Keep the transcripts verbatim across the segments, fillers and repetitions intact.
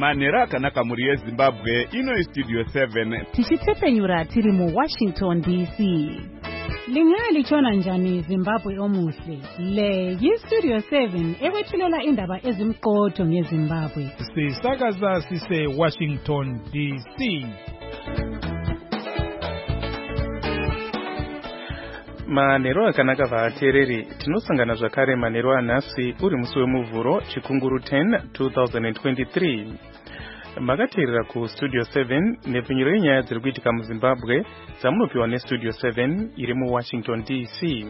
manhero akanaka muri yezimbabwe. Ino studio seven tichitsepenyura tiri mu Washington D C. Lingali chona njani Zimbabwe omuhle. Le yi Studio seven ewethulela indaba ezimqotho ngeZimbabwe. Sisakaza sise Washington D C. Manhero akanaka vateereri, tinosangana zvakare manhero anhasi uri musi wemuvhuro chikunguru ten twenty twenty-three. Makateerera ku Studio seven nepfunyiro yenyaya dziri kuitika muZimbabwe dzamunopiwa neStudio seven iri mu Washington D C.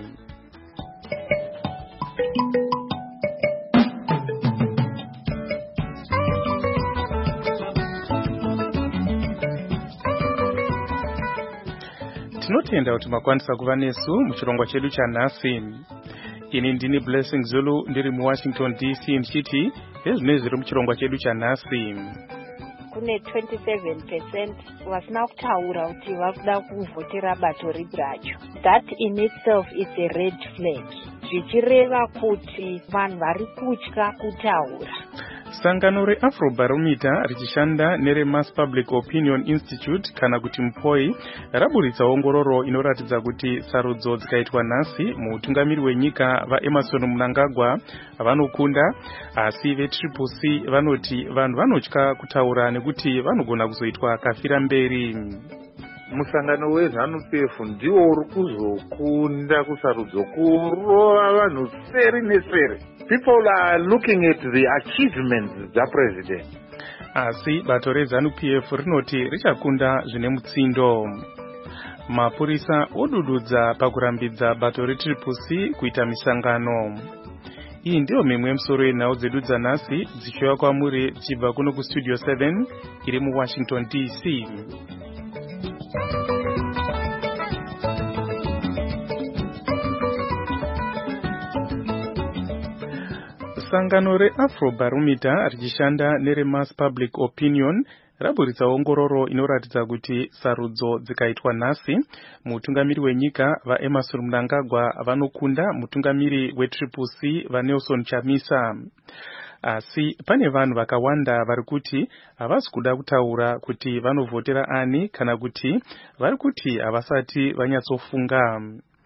Tinotenda kuti makwanisa kuva nesu muchirongwa chedu chanhasi. Ini ndini Blessing Zulu ndiri mu Washington D C ndichiti ezvinenge zviri muchirongwa chedu chanhasi. Kune twenty-seven percent vasina kutaura kuti vakuda kuvhotera bato ripi racho. That in itself is a red flag. Zvichireva kuti vanhu vari kutya kutaura. Sangano reAfrobarometer richishanda nereMass Public Opinion Institute kana kuti Mpoi raburitsa ongororo inoratidza kuti sarudzo dzikaitwa nhasi muutungamiri wenyika vaEmerson Mnangagwa vanokunda, asi veTriple C vanoti vanhu vanotya kutaura nekuti vanogona kuzoitwa kafira mberi. Musangano weZANU-P F ndiwo uri kuzokunda kusarudzo kurova vanhu seri neseri. People are looking at the achievements dza president. Asi bato reZANU-P F rinoti richakunda zvine mutsindo. Mapurisa odududza pakurambidza bato reTriple C kuita misangano. Iyi ndiyo mimwe yemisoro yenhau dzedu dzanhasi dzichiuya kwamuri dzichibva kuno kuStudio seven iri mu Washington D C. Sangano reAfrobarometer richishanda nereMass Public Opinion raburitsa ongororo inoratidza kuti sarudzo dzikaitwa nhasi mutungamiri wenyika vaEmerson Mnangagwa vanokunda mutungamiri weTriple C vaNelson Chamisa. Asi pane vanhu vakawanda vari kuti havasi kuda kutaura kuti vanovhotera ani kana kuti vari kuti havasati vanyatsofunga.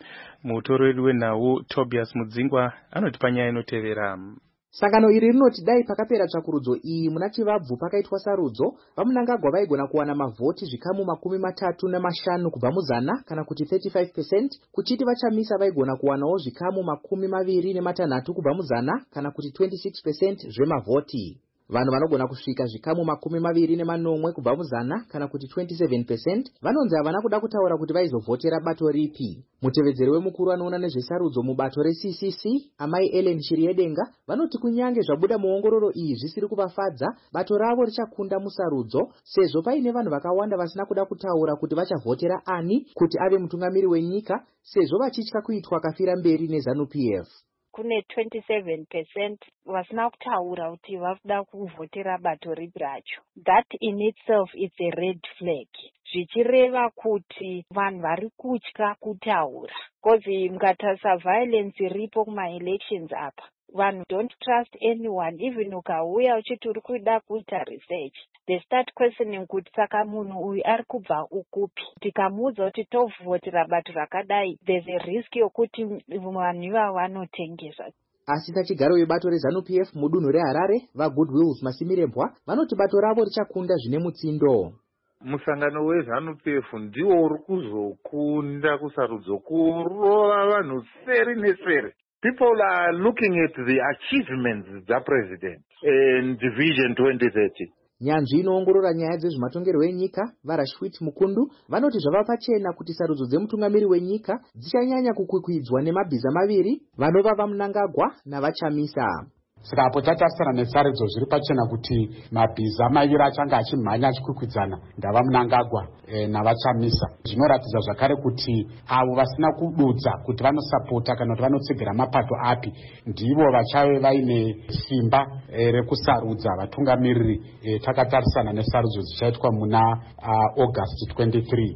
Mutoreri wenhau Tobias Mudzingwa anoti panyaya inotevera. Sangano iri rinoti dai pakapera tsvakurudzo iyi muna Chivabvu pakaitwa sarudzo, vaMnangagwa vaigona kuwana mavhoti zvikamu makumi matatu namashanu kubva muzana kana kuti thirty-five percent, kuchiti vaChamisa vaigona kuwanawo zvikamu makumi maviri nematanhatu kubva muzana kana kuti twenty-six percent zvemavhoti. Vanhu vanogona kusvika zvikamu makumi maviri nemanomwe kubva muzana kana kuti twenty-seven percent vanonzi havana kuda kutaura kuti vaizovhotera bato ripi. Mutevedzeri wemukuru anoona nezvesarudzo mubato reC C C, Amai Ellen Chiriedenga, vanoti kunyange zvabuda muongororo iyi zvisiri kuvafadza, bato ravo richakunda musarudzo sezvo paine vanhu vakawanda vasina kuda kutaura kuti vachavhotera ani kuti ave mutungamiri wenyika sezvo vachitya kuitwa kafira mberi neZANU-P F. Kune twenty-seven percent vasina kutaura kuti vakuda kuvhotera bato ripi racho. That in itself is a red flag. Zvichireva kuti vanhu vari kutya kutaura. Kozi mukatarisa violence iripo kuma-elections apa, vanhu don't trust anyone. Even ukauya uchiti uri kuda kuita research, they start questioning kuti saka munhu uyu ari kubva ukupi. Tikamuudza kuti tovhotera bato rakadai, there's a risk yokuti vanhu ivavo vanotengesa. Asi tachigaro webato reZANU-P F mudunhu reHarare, vaGoodwills Masimirembwa, vanoti bato ravo richakunda zvine mutsindo. Musangano weZANU-P F ndiwo uri kuzokunda kusarudzo kurova vanhu seri neseri. People are looking at the achievements dza president in Vision twenty thirty. Nyanzvi inoongorora nyaya dzezvematongerwo enyika vaRashwit Mukundu vanoti zvava pachena kuti sarudzo dzemutungamiri wenyika dzichanyanya kukwikwidza nemabhiza maviri vanova vaMnangagwa navaChamisa. Saka apo tatarisana nesarudzo zviri pachena kuti mabhiza maviri achanga achimhanya achikwikwidzana ndavaMnangagwa e, navaChamisa. Zvinoratidza zvakare kuti avo vasina kududza kuti vanosapota kana kuti vanotsegera mapato api ndivo vachave vaine simba e, rekusarudza vatungamiriri e, takatarisana nesarudzo dzichaitwa muna uh, August twenty-three.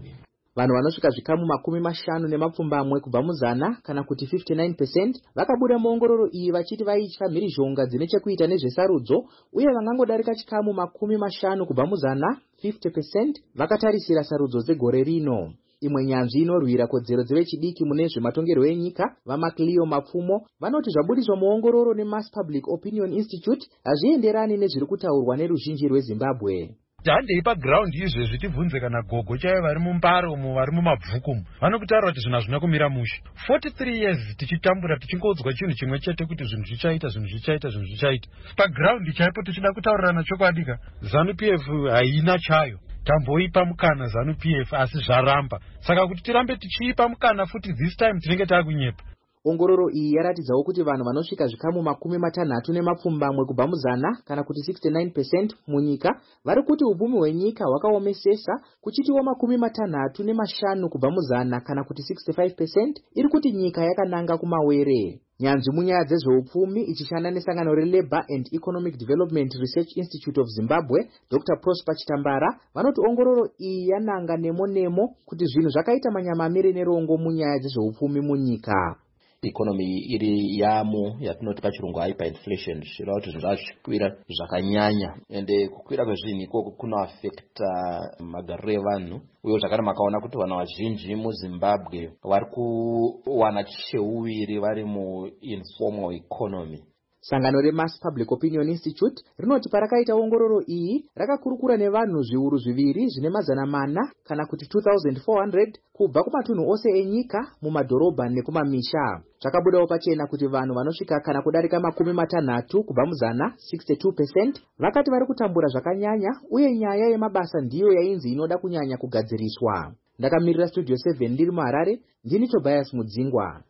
Vanhu vanosvika zvikamu makumi mashanu nemapfumbamwe kubva muzana kana kuti fifty-nine percent vakabuda muongororo iyi vachiti vaitya mhirizhonga dzine chekuita nezvesarudzo uye vangangodarika chikamu makumi mashanu kubva muzana fifty percent vakatarisira sarudzo dzegore rino. Imwe nyanzvi inorwira kodzero dzevechidiki mune zvematongerwo enyika vaMacleo Mapfumo vanoti zvabudiswa muongororo neMass Public Opinion Institute hazvienderani nezviri kutaurwa neruzhinji rweZimbabwe. Handei paground izvezvi tibvunze kana gogo chaivo vari mumbaro umo vari mumabvuku umo vanokutaura kuti zvinhu hazvina kumira mushe. forty-three years tichitambura tichingodzwa chinhu chimwe chete kuti zvinhu zvichaita zvinhu zvichaita zvinhu zvichaita paground chaipo tichida kutaurirana chokwadika. ZANU P F haina chayo, tamboipa mukana ZANU P F asi zvaramba, saka kuti tirambe tichiipa mukana futi this time tinenge takunyepa. Ongororo iyi yaratidzawo kuti vanhu vanosvika zvikamu makumi matanhatu nemapfumbamwe kubva muzana kana kuti sixty-nine percent munyika vari kuti upfumi hwenyika hwakaomesesa, kuchitiwo makumi matanhatu nemashanu kubva muzana kana kuti sixty-five percent iri kuti nyika yakananga kumawere. Nyanzvi munyaya dzezveupfumi ichishanda nesangano reLabour and Economic Development Research Institute of Zimbabwe, Doctor Prosper Chitambara vanoti ongororo iyi yananga nemo nemo kuti zvinhu zvakaita manyamamire nerongo munyaya dzezveupfumi munyika. Economy iri yamu yatinoti pachirungu hyperinflation zvireva kuti zvinhu zvachikwira zvakanyanya, ende kukwira kwezvinhu ikoko kuno affecta magariro evanhu uye zvakare makaona kuti vanhu vazhinji muZimbabwe vari kuwana cheuviri vari muinformal economy. Sangano reMass Public Opinion Institute rinoti parakaita ongororo iyi rakakurukura nevanhu zviuru zviviri zvine mazana mana kana kuti two thousand four hundred kubva kumatunhu ose enyika mumadhorobha nekumamisha. Zvakabudawo pachena kuti vanhu vanosvika kana kudarika makumi matanhatu kubva muzana sixty-two percent vakati vari kutambura zvakanyanya uye nyaya yemabasa ndiyo yainzi inoda kunyanya kugadziriswa. Ndakamirira Studio seven ndiri muHarare, ndini Tobias Mudzingwa.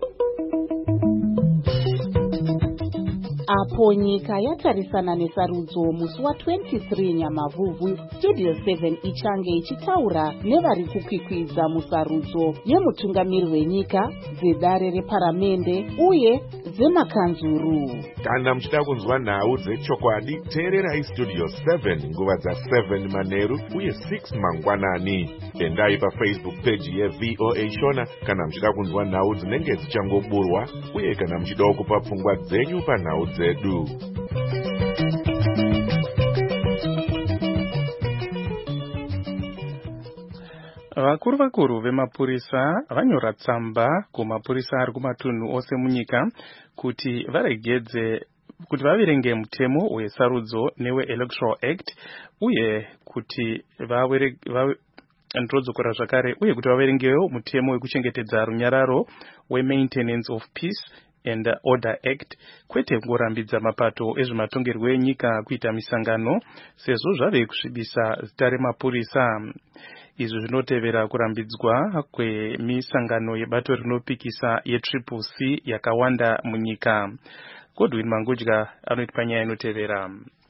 Apo nyika yatarisana nesarudzo musi wa-twenty-three Nyamavhuvhu, Studio seven ichange ichitaura nevari kukwikwidza musarudzo yemutungamiri wenyika, dzedare reparamende uye dzemakanzuru. Kana muchida kunzwa nhau dzechokwadi, teererai Studio seven nguva dza-seven manheru uye six mangwanani. Endai paFacebook page yeV O A Shona kana muchida kunzwa nhau dzinenge dzichangoburwa uye kana muchidawo kupa pfungwa dzenyu panhau dzedu. Vakuru vakuru vemapurisa vanyora tsamba kumapurisa ari kumatunhu ose munyika kuti varegedze kuti vaverenge mutemo wesarudzo newe Electoral Act uye kuti vawere ndrodzokora zvakare uye kuti vaverengewo mutemo wekuchengetedza runyararo we-Maintenance of Peace and Order Act, kwete ngorambidza mapato ezvematongerwo enyika kuita misangano sezvo zvave kusvibisa zita remapurisa. Izvi zvinotevera kurambidzwa kwemisangano yebato rinopikisa ye-Triple C yakawanda munyika. Godwin Mangudya anoiti panyaya inotevera.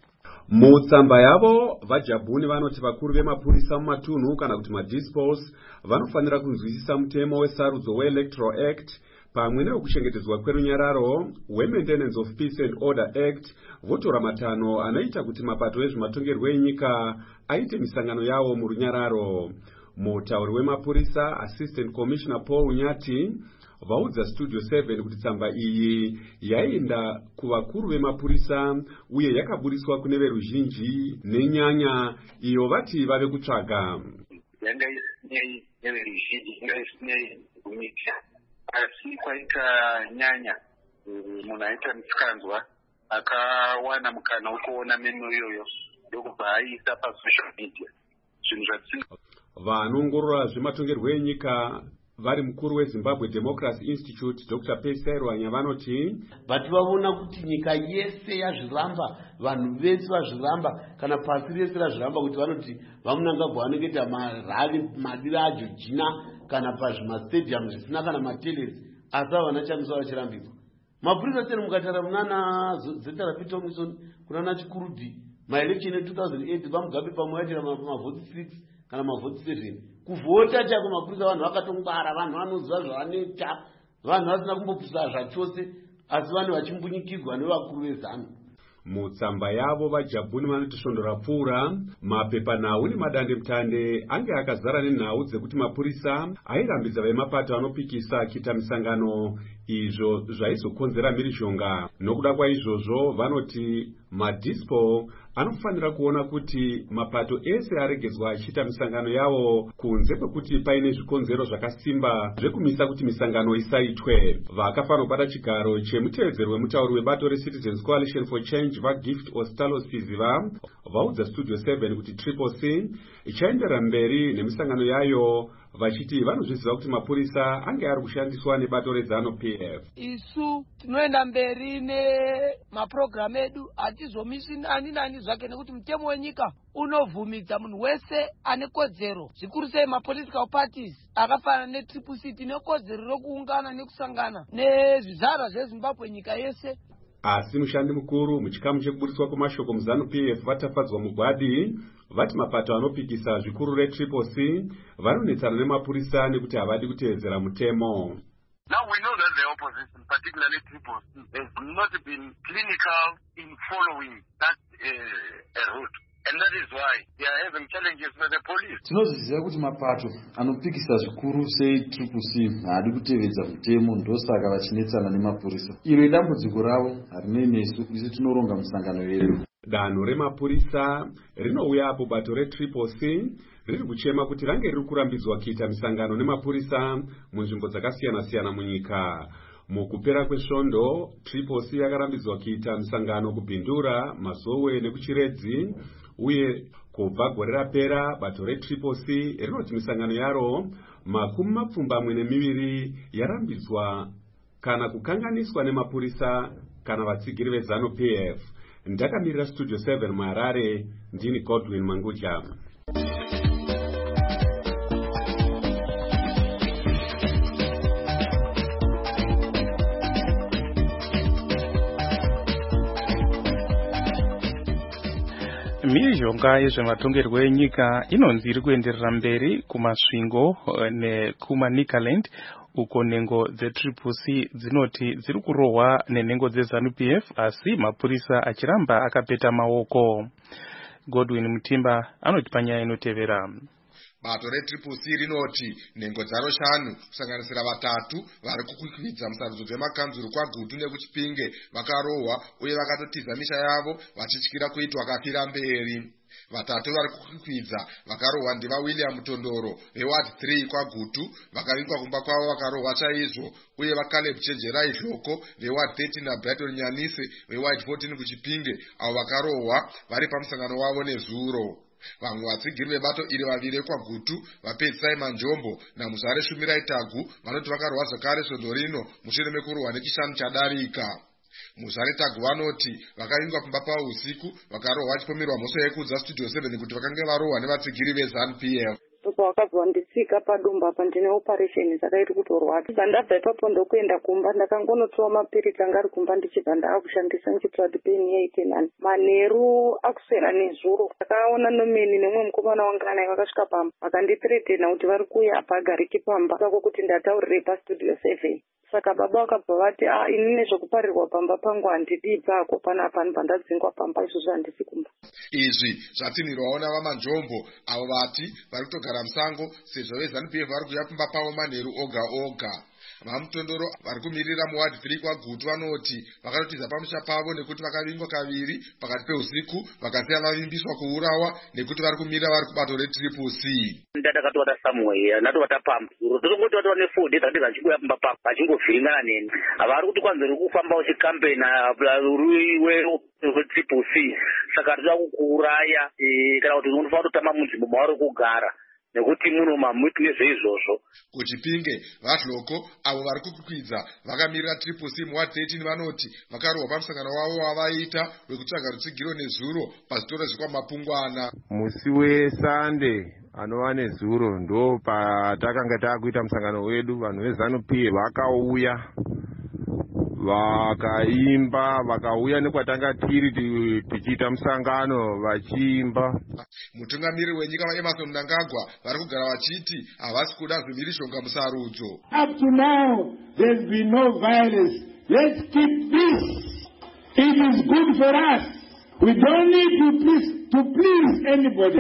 Mutsamba yavo vajabhuni vanoti vakuru vemapurisa mumatunhu kana kuti madispos vanofanira kunzwisisa mutemo wesarudzo we-Electoral Act pamwe newekuchengetedzwa kwerunyararo we-Maintenance of Peace and Order Act, votora matanho anoita kuti mapato ezvematongerwo enyika aite misangano yawo murunyararo. Mutauri wemapurisa Assistant Commissioner Paul Unyati vaudza Studio seven kuti tsamba iyi yaenda kuvakuru vemapurisa uye yakaburiswa kune veruzhinji nenyanya iyo vati vave kutsvaga. Yanga isinei neveruzhinji, yanga isinei kumika. Asi kwaita nyanya munhu aita misikanzwa akawana mukana wekuona memo iyoyo ndokubva aisa pasocial media zvinhu zvatisina. Vanoongorora zvematongerwo enyika vari mukuru weZimbabwe Democracy Institute Doctor Pesairwanya vanoti vati vavona kuti nyika yese yazviramba, vanhu vese vazviramba, kana pasi rese razviramba, kuti vanoti vamunangagwa vanongeta marali madiri ajojina kana pazvimastadium zvisina kana matelesi, asi havana chamisa vachirambidzwa. Mapurisa sene mukatara munana zeta raPeter Omison kunana Chikurudi maelection e two thousand eight vamugabe pamwe yatira mavhoti six kana mavhoti seven kuvhota chako mapurisa vanhu vakatongwara, vanhu vanoziva zvavanoita, vanhu vasina kumbopisa zvachose, asi vanhu vachimbunyikirwa nevakuru vezanu. mutsamba yavo vaJabuni vanoti svondo rapfuura mapepanhau nemadandemutande ange akazara nenhau dzekuti mapurisa airambidza vemapato anopikisa akiita misangano, izvo zvaizokonzera mhirizhonga. Nokuda kwaizvozvo vanoti madispo anofanira kuona kuti mapato ese aregedzwa achiita misangano yavo kunze kwekuti paine zvikonzero zvakasimba zvekumisa kuti misangano isaitwe. Vakafanira kubata chigaro chemutevedzeri wemutauri webato reCitizens Coalition for Change vaGift Ostalos Tiziva vaudza Studio seven kuti Triple C ichaendera mberi nemisangano yayo, vachiti vanozviziva kuti mapurisa ange ari kushandiswa nebato reZanu P F. Isu tinoenda mberi nemapurogiramu edu, hatizomisi ani nani zvake nekuti mutemo wenyika unovhumidza munhu wese ane kodzero, zvikuru sei mapolitical parties akafanana neTriple C tine kodzero rokuungana nekusangana nezvizvarwa zveZimbabwe nyika yese. Asi mushandi mukuru muchikamu chekubudiswa kwemashoko muZanu P F vatafadzwa mugwadi vati mapato anopikisa zvikuru reTriple C vanonetsana nemapurisa nekuti havadi kutevedzera mutemo. Now we know that the opposition, particularly Triple C, has not been clinical in following that uh, uh, route. And that is why they are having challenges with the police. Tinoziziva kuti mapato anopikisa zvikuru sei Triple C haadi kutevedza mutemo, ndosaka vachinetsana nemapurisa. Iro idambudziko ravo harinei nesu, isu tinoronga musangano yedu. Danho remapurisa rinouya apo bato reTriple C riri kuchema kuti range riri kurambidzwa kuita misangano nemapurisa munzvimbo dzakasiyana-siyana munyika. Mukupera kwesvondo Triple C yakarambidzwa kuita misangano kuBhindura, Mazowe nekuChiredzi, uye kubva gore rapera bato reTriple C rinoti misangano yaro makumi mapfumbamwe nemiviri yarambidzwa kana kukanganiswa nemapurisa kana vatsigiri veZanu P F. Ndakamirira Studio seven muHarare, ndini Godwin Manguja. Mhirizhonga yezvematongerwo enyika inonzi iri kuenderera mberi kumasvingo nekumaNicaland, uko nhengo dzeTriple C dzinoti dziri kurohwa nenhengo dzeZanu P F, asi mapurisa achiramba akapeta maoko. Godwin Mutimba anoti panyaya inotevera. Bato reTriple C rinoti nhengo dzaro shanu kusanganisira vatatu vari kukwikwidza musarudzo dzemakanzuru kwaGutu nekuChipinge vakarohwa uye vakatotiza misha yavo vachityira kuitwa kafira mberi. Vatatu vari kukwikwidza vakarohwa ndiva William Tondoro veWard three kwaGutu, vakavingwa kumba kwavo vakarohwa chaizvo, uye vaCaleb Chenjerai Hloko veWard thirteen naBrighton Nyanise veWard fourteen kuChipinge avo vakarohwa vari pamusangano wavo nezuro. Vamwe vatsigiri vebato iri vaviri kwaGutu vaPedzisai Manjombo naMuzare Shumirai Tagu vanoti vakarohwa zvakare svondo rino mushure mekurohwa nechishanu chadarika. Muzare Tagu vanoti vakavingwa kumba pavo usiku vakarohwa vachipomerwa mhosva yekudza Studio seven kuti vakange varohwa nevatsigiri veZanu P F. Saka wakabva nditsika padumba apa ndine operation saka iri kutorwa. Ndabva ipapo ndokuenda kumba ndakangonotsiwa mapiriti anga ari kumba ndichibva ndaakushandisa ndichitsvati peni yaite nani. Manheru akuswera nezuro. Ndakaona nomeni nemwe mukomana wanga naye vakasvika pamba vakandithreatena kuti vari kuuya apa agariki pamba saka kuti ndataurire paStudio seven. Saka baba vakabva vati ah ini nezvokuparirwa pamba pangu handidi dzako pana panobva ndadzingwa pamba izvozvo handisi kumba. Izvi zvatinhirwawo navaManjombo avo vati vari kutogara musango sezvo veZanu P F vari kuuya kumba pavo manheru oga oga. VaMutondoro vari kumirira muWard three kwaGutu vanoti vakatotiza pamusha pavo nekuti vakavingwa kaviri pakati peusiku vakasiya vavimbiswa kuurawa nekuti vari kumirira vari kubato reTriple C. Ndatakatowata somewhere ndatovata pamba totongoti vatova nefour days andega achikuya pamba pamba vachingovhiringana neni havari kuti kwanzi uri kufamba uchikampena weTriple C saka toda kukuuraya kana kuti unofanira kutama munzvimbo mavari kugara nekuti muno mamuti nezveizvozvo. kuChipinge vaHloko avo vari kukwikwidza vakamirira Triple C muWard thirteen vanoti vakarohwa pamusangano wavo wavaita wekutsvaga rutsigiro nezuro pazvitoro zvekwamapungwana. Musi weSande anova nezuro ndo patakanga takuita musangano wedu, vanhu veZanu P F vakauya vakaimba vakauya nekwatanga tiri tichiita musangano vachiimba. Mutungamiriri wenyika vaEmmerson Mnangagwa vari kugara vachiti havasi kuda zvimhirizhonga musarudzo. Up to now there's been no violence. Let's keep peace. It is good for us. We don't need to please, to please anybody.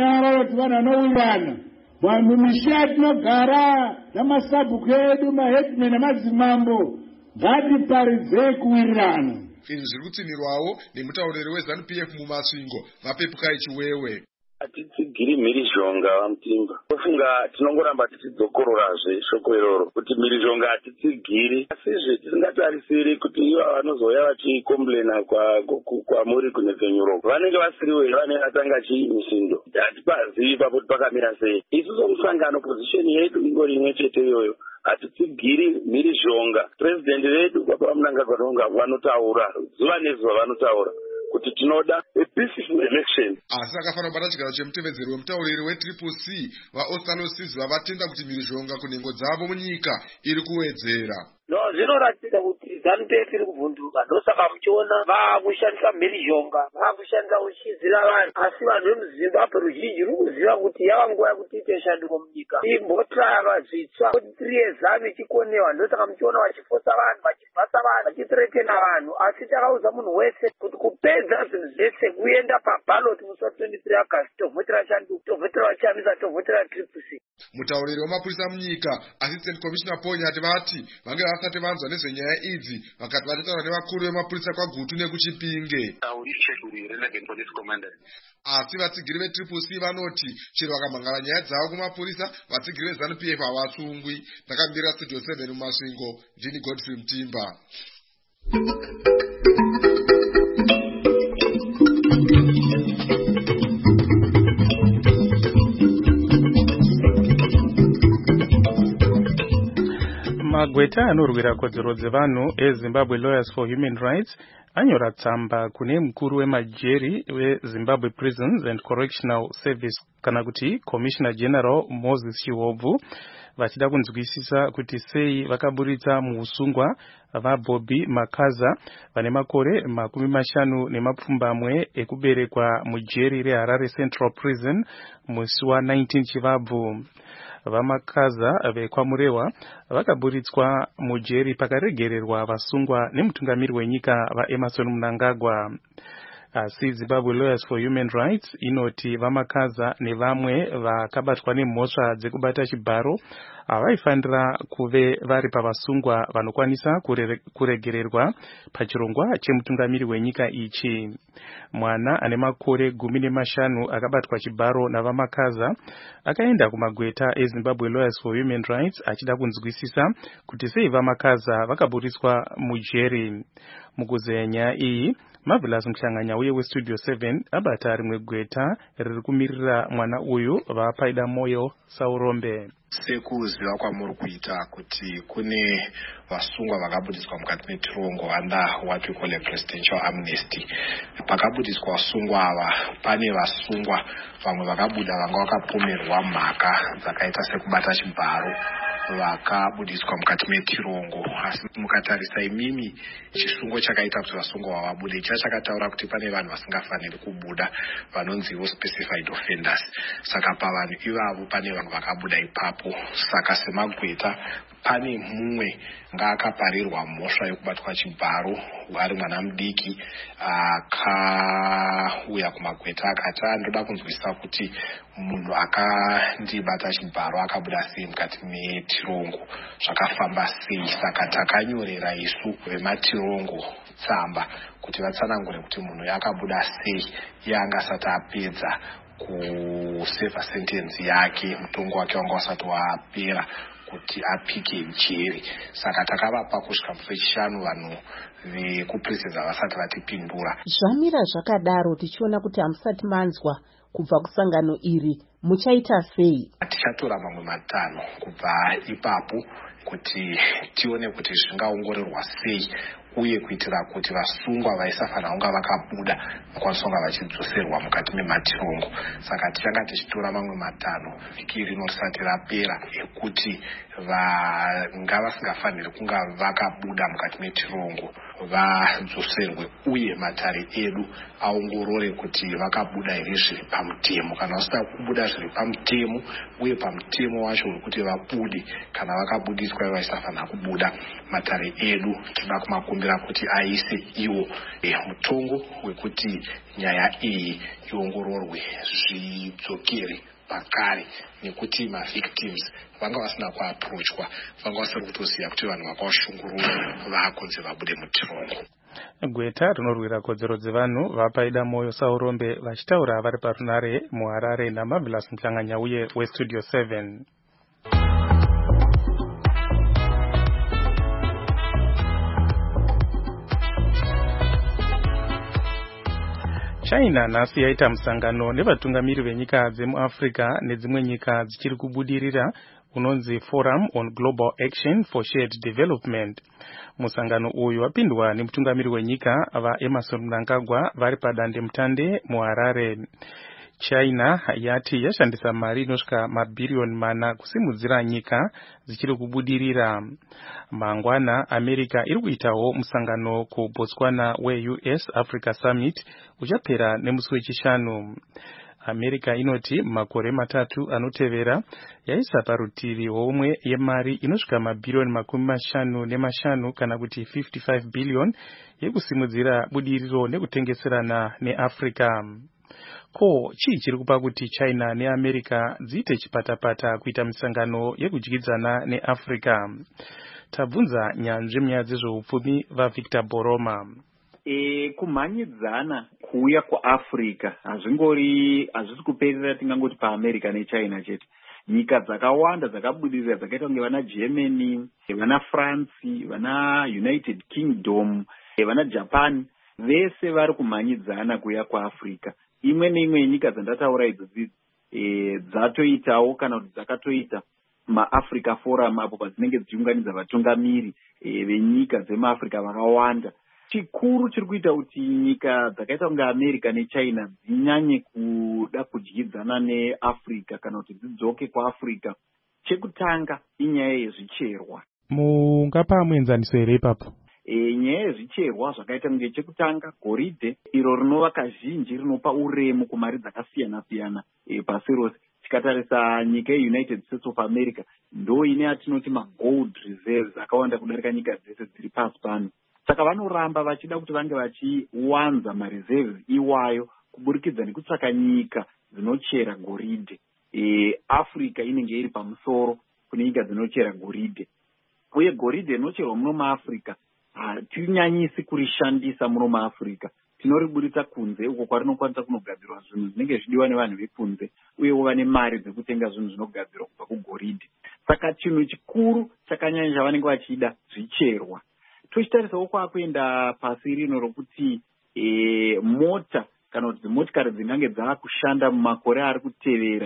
Vanhu misha tinogara namasabhuku edu mahetmen namadzimambo ngatiparidze kuwirirana. Izvi zviri kutsinirwawo nemutauriri weZANU P F mumasvingo Mapepukai Chiwewe. Hatitsigiri mhirizhonga vamutimba. Tofunga tinongoramba tichidzokororazve shoko iroro kuti mhirizhonga hatitsigiri, asizve tisingatarisiri kuti ivo vanozouya vachikomblena kwamuri kunepfenyuro vanenge vasiriwe vanenge vatanga chiimisindo. Hatipazivi papo pakamira sei. Isusu musangano position yedu ingori imwe chete iyoyo. Hatitsigiri mhirizhonga. President vedu Baba Mnangagwa vanotaura zuva nezuva vanotaura kuti tinoda a peaceful election. Asi akafanira kubata chigaro chemutevedzeri wemutauriri wetriple C vaOstalosis vavatenda kuti mhirizhonga kunhengo dzavo munyika iri kuwedzera. No, zvinoratidza kuti ZANU P F iri kuvhunduka. Ndosaka muchiona vakushandisa mhirizhonga, vakushandisa uchizira vanhu. Asi vanhu vemuZimbabwe ruzhinji ruri kuziva kuti yava nguva yekuti ite shanduko munyika. Imbotrava zvitsva kuti tiri yeZANU ichikonewa. Ndosaka muchiona vachifosa vanhu, vachibvasa vanhu, vachitiretena vanhu. Asi takauza munhu wese kuti kupedza zvinhu zvese kuenda pabhaloti musi wa23 August tovhotera shanduko, tovhotera vachamisa, tovhotera triple C. Mutauriri wemapurisa munyika Assistant Commissioner Ponyati vati vange vasati vanzwa nezvenyaya idzi vakati vachataura nevakuru vemapurisa kwaGutu nekuChipinge. Asi vatsigiri vetriple C vanoti chero vakamhangara nyaya dzavo kumapurisa vatsigiri veZANU P F havasungwi. Ndakamirira Studio seven mumasvingo, ndini Godfrey Mutimba. Magweta anorwira kodzero dzevanhu eZimbabwe Lawyers for Human Rights anyora tsamba kune mukuru wemajeri weZimbabwe Prisons and Correctional Service kana kuti Commissioner General Moses Chihobvu vachida kunzwisisa kuti sei vakaburitsa muusungwa vaBobby Makaza vane makore makumi mashanu nemapfumbamwe ekuberekwa mujeri reHarare Central Prison musi wa nineteen Chivabvu. Vamakaza vekwamurewa vakaburitswa mujeri pakaregererwa vasungwa nemutungamiri wenyika vaEmmerson Mnangagwa. Asi Zimbabwe Lawyers for Human Rights inoti Vamakaza nevamwe vakabatwa nemhosva dzekubata chibharo havaifanira kuve vari pavasungwa vanokwanisa kuregererwa pachirongwa chemutungamiri wenyika ichi. Mwana ane makore gumi nemashanu akabatwa chibharo naVamakaza akaenda kumagweta eZimbabwe Lawyers for Human Rights achida kunzwisisa kuti sei Vamakaza vakaburitswa mujeri. Mukuzeya nyaya iyi Marvelous Mhlanganya uye weStudio seven abata rimwe gweta riri kumirira mwana uyu vapaida moyo Saurombe. Sekuziva kwamuri kuita kuti kune vasungwa vakaburiswa mukati metirongo under what we call a presidential amnesty. Pakaburiswa vasungwa ava pane vasungwa vamwe vakabuda vanga vakapomerwa mhaka dzakaita sekubata chibharo vakaburiswa mukati metirongo. Asi mukatarisa imimi chisungo chakaita kuti vasungwa ava vabude chakataura kuti pane vanhu vasingafaniri kubuda vanonziwo specified offenders. Saka pavanhu ivavo pane vanhu vakabuda ipapo. Saka semagweta pane mumwe ngaakaparirwa mhosva yokubatwa chibharo ari mwana mudiki akauya kumagweta akati ndoda kunzwisisa kuti munhu akandibata chibharo akabuda sei mukati metirongo, zvakafamba sei. Saka takanyorera isu vematirongo tsamba kuti vatsanangure kuti munhu akabuda sei iye angasati apedza kuseva sentence yake, mutongo wake wanga usati wapera kuti apike mjeri. Saka takavapa kusvika musi wechishanu vanhu vekupurisa vasati vatipindura. Zvamira zvakadaro tichiona kuti hamusati manzwa kubva kusangano iri, muchaita sei? Tichatora mamwe matano kubva ipapo kuti tione kuti zvingaongororwa sei uye kuitira kuti vasungwa vaisafanira kunga vakabuda vakwanisa kunga vachidzoserwa mukati mematirongo. Saka tichanga tichitora mamwe matano vhiki rino risati rapera ekuti vanga vasingafaniri kunga vakabuda mukati metirongo vadzoserwe uye matare edu aongorore kuti vakabuda here zviri pamutemo. Kana vasina kubuda zviri pamutemo uye pamutemo wacho wekuti vabude, kana vakabudiswa vaisafanira kubuda, matare edu tinoda kumakumbira kuti aise iwo e, mutongo wekuti nyaya iyi iongororwe zvidzokere pakare, nekuti mavictims vanga vasina kuaproachwa, vanga vasiri kutoziva kuti vanhu vakavashungurura vakunze vabude mutirongo. Gweta rinorwira kodzero dzevanhu vapaida moyo Saurombe vachitaura vari parunare muHarare naMarvelous Mhlanganya uye weStudio seven. China nhasi yaita musangano nevatungamiri venyika dzemuAfrica nedzimwe nyika dzichiri kubudirira unonzi Forum on Global Action for Shared Development. Musangano uyu wapindwa nemutungamiri wenyika vaEmerson Mnangagwa vari padande mutande muHarare. China yati yashandisa mari inosvika mabhiriyoni mana kusimudzira nyika dzichiri kubudirira. Mangwana America iri kuitawo musangano kuBotswana we-U S Africa Summit uchapera nemusi wechishanu. America inoti makore matatu anotevera yaisa parutivi homwe yemari inosvika mabhiriyoni makumi mashanu nemashanu kana kuti fifty-five billion yekusimudzira budiriro nekutengeserana neAfrica. Ko chii chiri kupa kuti China neAmerica dziite chipatapata kuita misangano yekudyidzana neAfrica? Tabvunza nyanzvi munyaya dzezveupfumi vaVictor Boroma. E, kumhanyidzana kuuya kuAfrica hazvingori hazvisi kuperera tingangoti paAmerica neChina chete. Nyika dzakawanda dzakabudirira dzakaita kunge vana Germany, vana France, vana United Kingdom, vana Japan, vese vari kumhanyidzana kuuya kuAfrica. Imwe neimwe nyika dzandataura idzodzi e, dzatoitawo kana kuti dzakatoita maAfrica Forum apo padzinenge dzichiunganidza vatungamiri e, venyika dzemuAfrica vakawanda. Chikuru chiri kuita kuti nyika dzakaita kunge America neChina dzinyanye kuda kudyidzana neAfrica kana kuti dzidzoke kuAfrica, chekutanga inyaya yezvicherwa. Mungapa muenzaniso here ipapo? E, nyaya yezvicherwa zvakaita kunge chekutanga goridhe, iro rinova kazhinji rinopa uremu kumari dzakasiyana siyana e, pasi rose. Tikatarisa nyika yeUnited States of America ndo ine yatinoti magold reserves akawanda kudarika nyika dzese dziri pasi pano. Saka vanoramba vachida kuti vange vachiwanza mareserves iwayo kuburikidza nekutsvaka nyika dzinochera goridhe. E, Africa inenge iri pamusoro kune nyika dzinochera goridhe. Uye goridhe rinocherwa muno muAfrica hatinyanyisi kurishandisa muno muAfrica. Tinoriburitsa kunze uko kwarinokwanisa kunogadzirwa zvinhu zvinenge zvidiwa nevanhu vekunze, uye vane mari dzekutenga zvinhu zvinogadzirwa kubva kugoridhe. Saka chinhu chikuru chakanyanya chavanenge vachida zvicherwa. Tochitarisawo kwakuenda pasi rino rokuti e, mota kana kuti motikari dzinenge dzava kushanda mumakore ari kutevera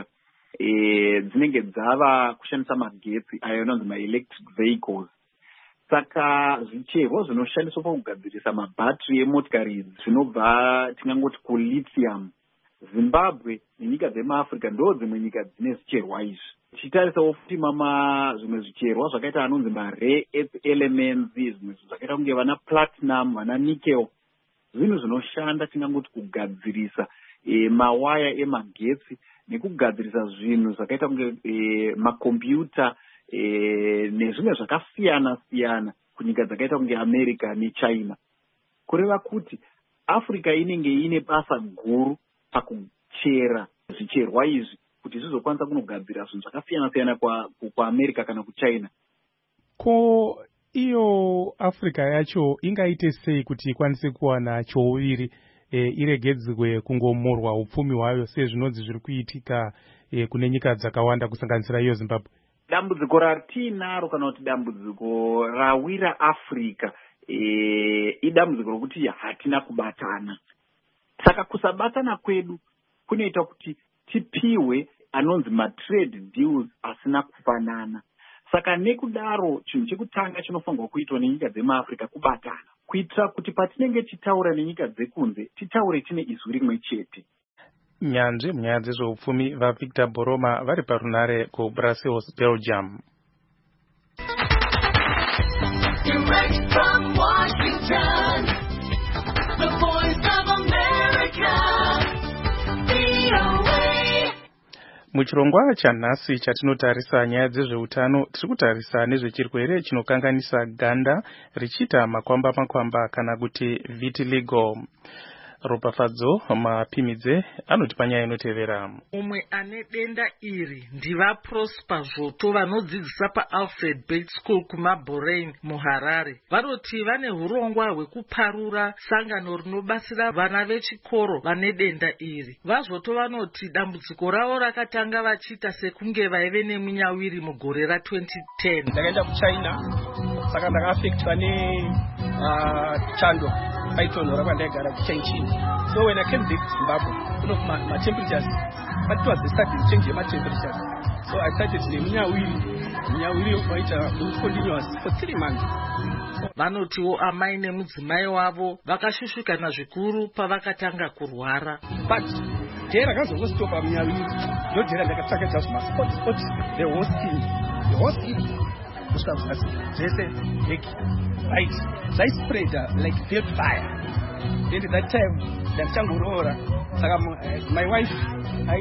e, dzinenge dzava kushandisa magetsi ayo anonzi maelectric vehicles. Saka zvicherwa zvinoshandiswa pakugadzirisa mabhatiri emotikari idzi zvinobva tingangoti kulithium. Zimbabwe nenyika dzemuAfrica ndo dzimwe nyika dzine zvicherwa izvi. Tichitarisawo futi mama zvimwe zvicherwa zvakaita anonzi marare earth elements, zvimwe zvakaita kunge vana platinum, vana nickel, zvinhu zvinoshanda tingangoti kugadzirisa e, mawaya emagetsi nekugadzirisa zvinhu zvakaita kunge e, makombiyuta e, nezvimwe zvakasiyana siyana kunyika dzakaita kunge America neChina. Kureva kuti Africa inenge ine basa guru pakuchera zvicherwa izvi kuti zvizokwanisa kunogadzira zvinhu zvakasiyana siyana kwa kuAmerica kana kuChina. Ko iyo Africa yacho ingaite sei kuti ikwanise kuwana chouviri e, iregedzwe kungomorwa upfumi hwayo sezvinonzi zviri kuitika e, kune nyika dzakawanda kusanganisira iyo Zimbabwe? Dambudziko ratinaro kana kuti dambudziko rawira Africa e, idambudziko rokuti hatina kubatana. Saka kusabatana kwedu kunoita kuti tipiwe anonzi matrade deals asina kufanana. Saka nekudaro chinhu chekutanga chinofanirwa kuitwa nenyika dzemuAfrica kubatana, kuitira kuti patinenge titaura nenyika dzekunze titaure tine izwi rimwe chete. Nyanzvi munyaya dzezveupfumi vaVictor Boroma vari parunare kuBrussels, Belgium. Direct from Washington. Muchirongwa chanhasi chatinotarisa nyaya dzezveutano, tiri kutarisa nezvechirwere chinokanganisa ganda richiita makwamba makwamba kana kuti vitiligo. Ropafadzo Mapimidze anotipa nyaya inotevera. Umwe ane denda iri ndiva Prosper Zvoto vanodzidzisa paAlfred Bates School kumaBorain muHarare. Vanoti vane hurongwa hwekuparura sangano rinobatsira vana vechikoro vane denda iri. VaZvoto vanoti dambudziko ravo rakatanga vachiita sekunge vaive nemunyawiri mugore ra-twenty ten. Ndakaenda kuChina saka ndakaafektwa nechando aitonhora kwandaigara kuChenchin. So when I came back to Zimbabwe, you know, my, my temperatures, but it was the sudden change in my temperatures. So I started to Mnyawiri, Mnyawiri was continuous for three months. Vanotiwo amai nemudzimai wavo vakashushukana zvikuru pavakatanga kurwara. But jera kazongostopa Mnyawiri, ndojera ndakatsvaka just my spot spot the whole skin, the whole skin. Jese, like, right, so I sprayed uh, like field fire. Then at that time, the Changurora, my wife, I,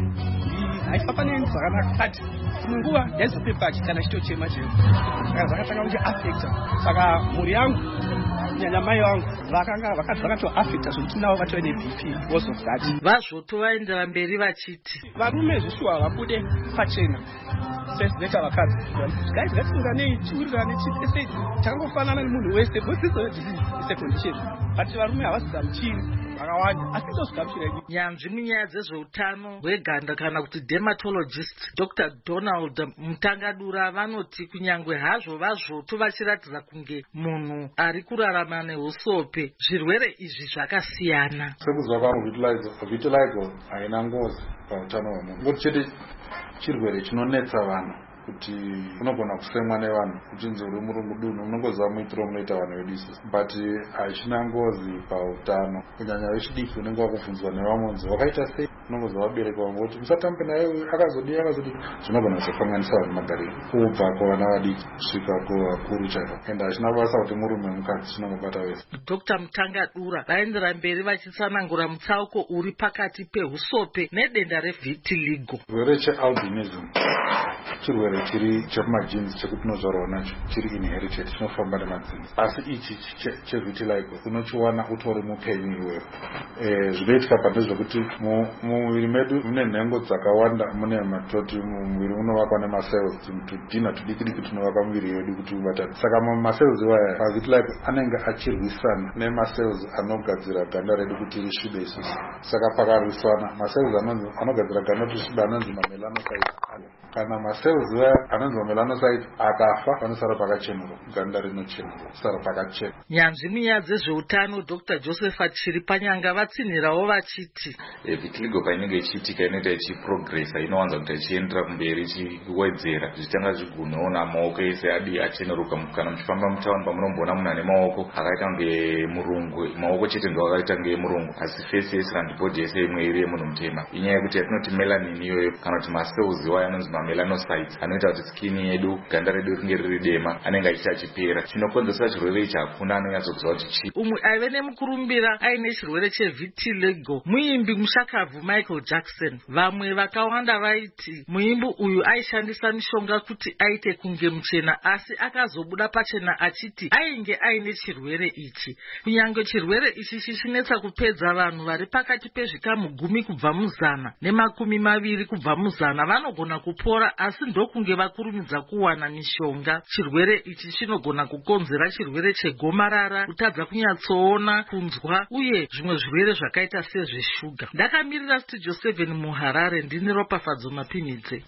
I happened to cut. Mungua, there's a paper, can I still change my gym? As I found the affector, Saga Muriang, Yanamayang, Vakanga, Vakanga to affect us until now, what any B P was of that. VaZvoto vaendera mberi vachiti varume zvisuwa vabude pachena sezideta vakadzi guys ngatisingane chiurirane chitese chakangofanana nemunhu wese condition but varume havasigamuchiri vakawanda asi ndozvigamuchira. Nyanzvi munyaya dzezveutano hweganda kana kuti dermatologist Doctor Donald Mutangadura vanoti kunyangwe hazvo VaZvoto vachiratidza kunge munhu ari kurarama neusope, zvirwere izvi zvakasiyana. Sekuzwa kwangu vitiligo haina ngozi pautano hwemunhu, ngoti chete chirwere chinonetsa vanhu kuti unogona kusemwa nevanhu uchinzi uri murungudunhu, unongoziva muitiro munoita vanhu vedu isusu, but hachina ngozi pautano. Kunyanya vechidiki unenge wakubvunzwa nevamonzi wakaita sei, unongoziva vabereki vangu kuti musatambe naye akazodii akazodii, zvinogona kuzokanganisa vanhu magariro kubva kuvana vadiki kusvika kuvakuru chaiko, ende hachina basa kuti murume mukadzi zvinongobata vese. Doctor Mutangadura vaendera mberi vachitsanangura mutsauko uri pakati pehusope nedenda revhitiligo. Chirwere chealbinism chirwere chiri chepamajinsi chekuti tinozvarwa nacho, chiri inherited, chinofamba nemadzini. Asi ichi chevhitiligo unochiwana utori mupenyu iwewe. Zvinoitika pane zvekuti mumuviri medu mune nhengo dzakawanda, mune matoti mumuviri unovakwa nemacells, tudhina tudiki diki tunovaka muviri wedu kuti ubatane. Saka macells iwaya pavhitiligo anenge achirwisana nemacells anogadzira ganda redu kuti risvibe isusu. Saka pakarwisana macells anogadzira ganda kuti risvibe anonzi mamelanocytes, kana macells iwaya anonzi mamelanocytes akafa panosara pakachenuruka, ganda rinochenuruka, sara pakachena. Nyanzvi munyaya dzezveutano Doctor Josephat Chiripanyanga vatsinhirawo vachiti vitiligo painenge ichiitika inoita ichiprogressa, inowanza kuti ichiendera kumberi ichiwedzera, zvichitanga zvigunoona maoko ese adi acheneruka. Kana muchifamba mutaundi pamunomboona munhu ane maoko akaita kunge murungu, maoko chete ndo akaita kunge murungu, asi fesi yese kana kuti bhodhi yese imwe iri yemunhu mutema. Inyaya yekuti yatinoti melanin iyoyo kana kuti macells iwayo anonzi mamelanocytes anoita kuti skini yedu, ganda redu ringe riri dema, anenge achiita achipera. Chinokonzeresa chirwere ichi hakuna anonyatsokuziva kuti chii. Umwe aive nemukurumbira aine chirwere chevhitiligo muimbi mushakabvu Michael Jackson. Vamwe vakawanda vaiti muimbi uyu aishandisa mishonga kuti aite kunge muchena, asi akazobuda pachena achiti ainge aine chirwere ichi. Kunyange chirwere ichi chichinetsa kupedza vanhu vari pakati pezvikamu gumi kubva muzana nemakumi maviri kubva muzana vanogona kupora, asi ndokunge vakurumidza kuwana mishonga. Chirwere ichi chinogona kukonzera chirwere chegomarara, kutadza kunyatsoona, kunzwa uye zvimwe zvirwere zvakaita sezveshuga. Ndakamirira Studio seven muHarare, ndini Ropafadzo Mapimidze.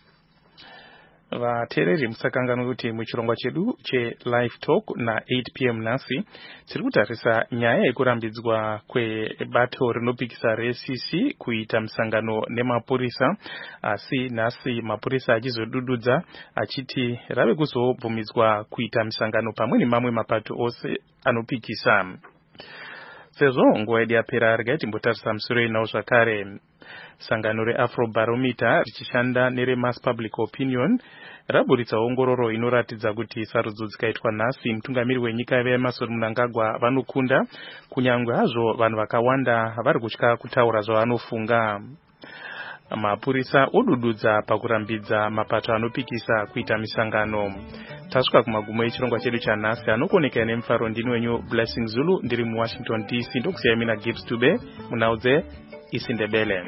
Vateereri musakanganwe kuti muchirongwa chedu cheLive Talk na eight p m nhasi tiri kutarisa nyaya yekurambidzwa kwebato rinopikisa reC C kuita musangano nemapurisa, asi nhasi mapurisa achizodududza achiti rave kuzobvumidzwa kuita musangano pamwe nemamwe mapato ose anopikisa. Sezvo nguva yedu yapera regai timbotarisa musoro inawo zvakare. Sangano reAfrobarometer richishanda nereMass Public Opinion raburitsa ongororo inoratidza kuti sarudzo dzikaitwa nhasi mutungamiri wenyika veEmmerson Mnangagwa vanokunda, kunyangwe hazvo vanhu vakawanda vari kutya kutaura zvavanofunga. mapurisa odududza pakurambidza mapato anopikisa kuita misangano. Tasvika kumagumo echirongwa chedu chanhasi, anokoneka nemufaro ndini wenyu Blessing Zulu, ndiri muWashington D C. Ndokusiyai mina Gibbs Dube munhau dzeIsiNdebele.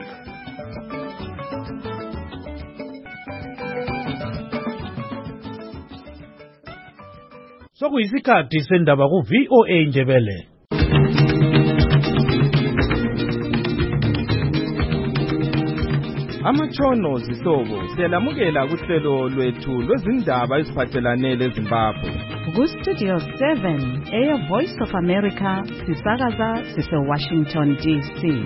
Sokuyisikhathi sendaba ku V O A Ndebele. Amatshono zihlobo siyalamukela kuhlelo lwethu lwezindaba eziphathelane leZimbabwe. Ku Studio seven eya Voice of America sisakaza sise Washington D C.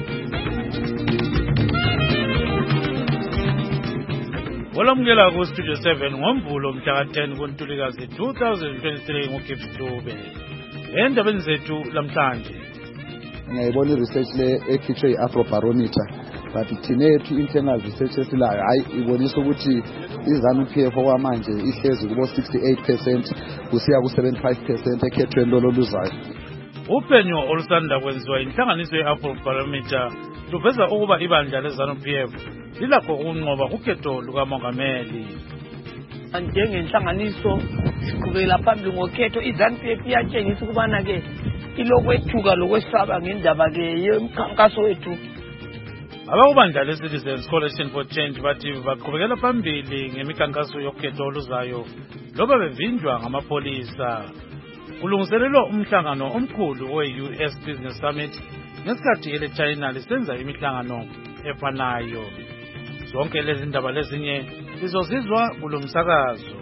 Olamukela ku Studio seven ngomvulo mhla ka ten kuNtulikazi two thousand twenty-three ngoGibbs Dube. Endabeni zethu lamhlanje ngiyayibona i-research le ekhishwe i-Afrobarometer, but thinethu internal research esilayo hayi ibonisa ukuthi iZANU-P F okwamanje ihlezi kubo sixty-eight percent kusiya ku seventy-five percent ekhethweni loluzayo. Uphenyo olusanda kwenziwa inhlanganiso ye-Afrobarometer luveza ukuba ibandla leZANU-P F lilakho ukunqoba kukhetho lukamongameli. Njengenhlanganiso siqhubekela phambili ngokhetho, iZANU-P F iyatshengisa ukubana ke ilokwethuka lokwesaba ngendaba ke yomkhankaso wethu. Abakubandla le-Citizens Coalition for Change bathi baqhubekela phambili ngemikhankaso yokhetho oluzayo loba bevinjwa ngamapolisa. Kulungiselelwa umhlangano omkhulu we-U S Business Summit ngesikhathi ele-China lisenza imihlangano efanayo. Zonke lezi ndaba lezinye lizozizwa kulo msakazo.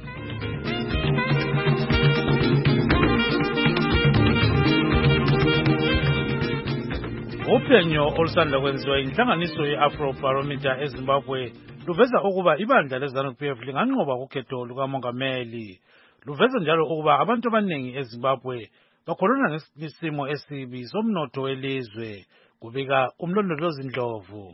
Uphenyo olusanda kwenziwa inhlanganiso ye-Afrobarometer eZimbabwe luveza ukuba ibandla leZANU-P F linganqoba kukhetho lukamongameli. Luveza njalo ukuba abantu abaningi eZimbabwe bakholana ngesimo esibi somnotho welizwe, kubika umlondolozi Ndlovu.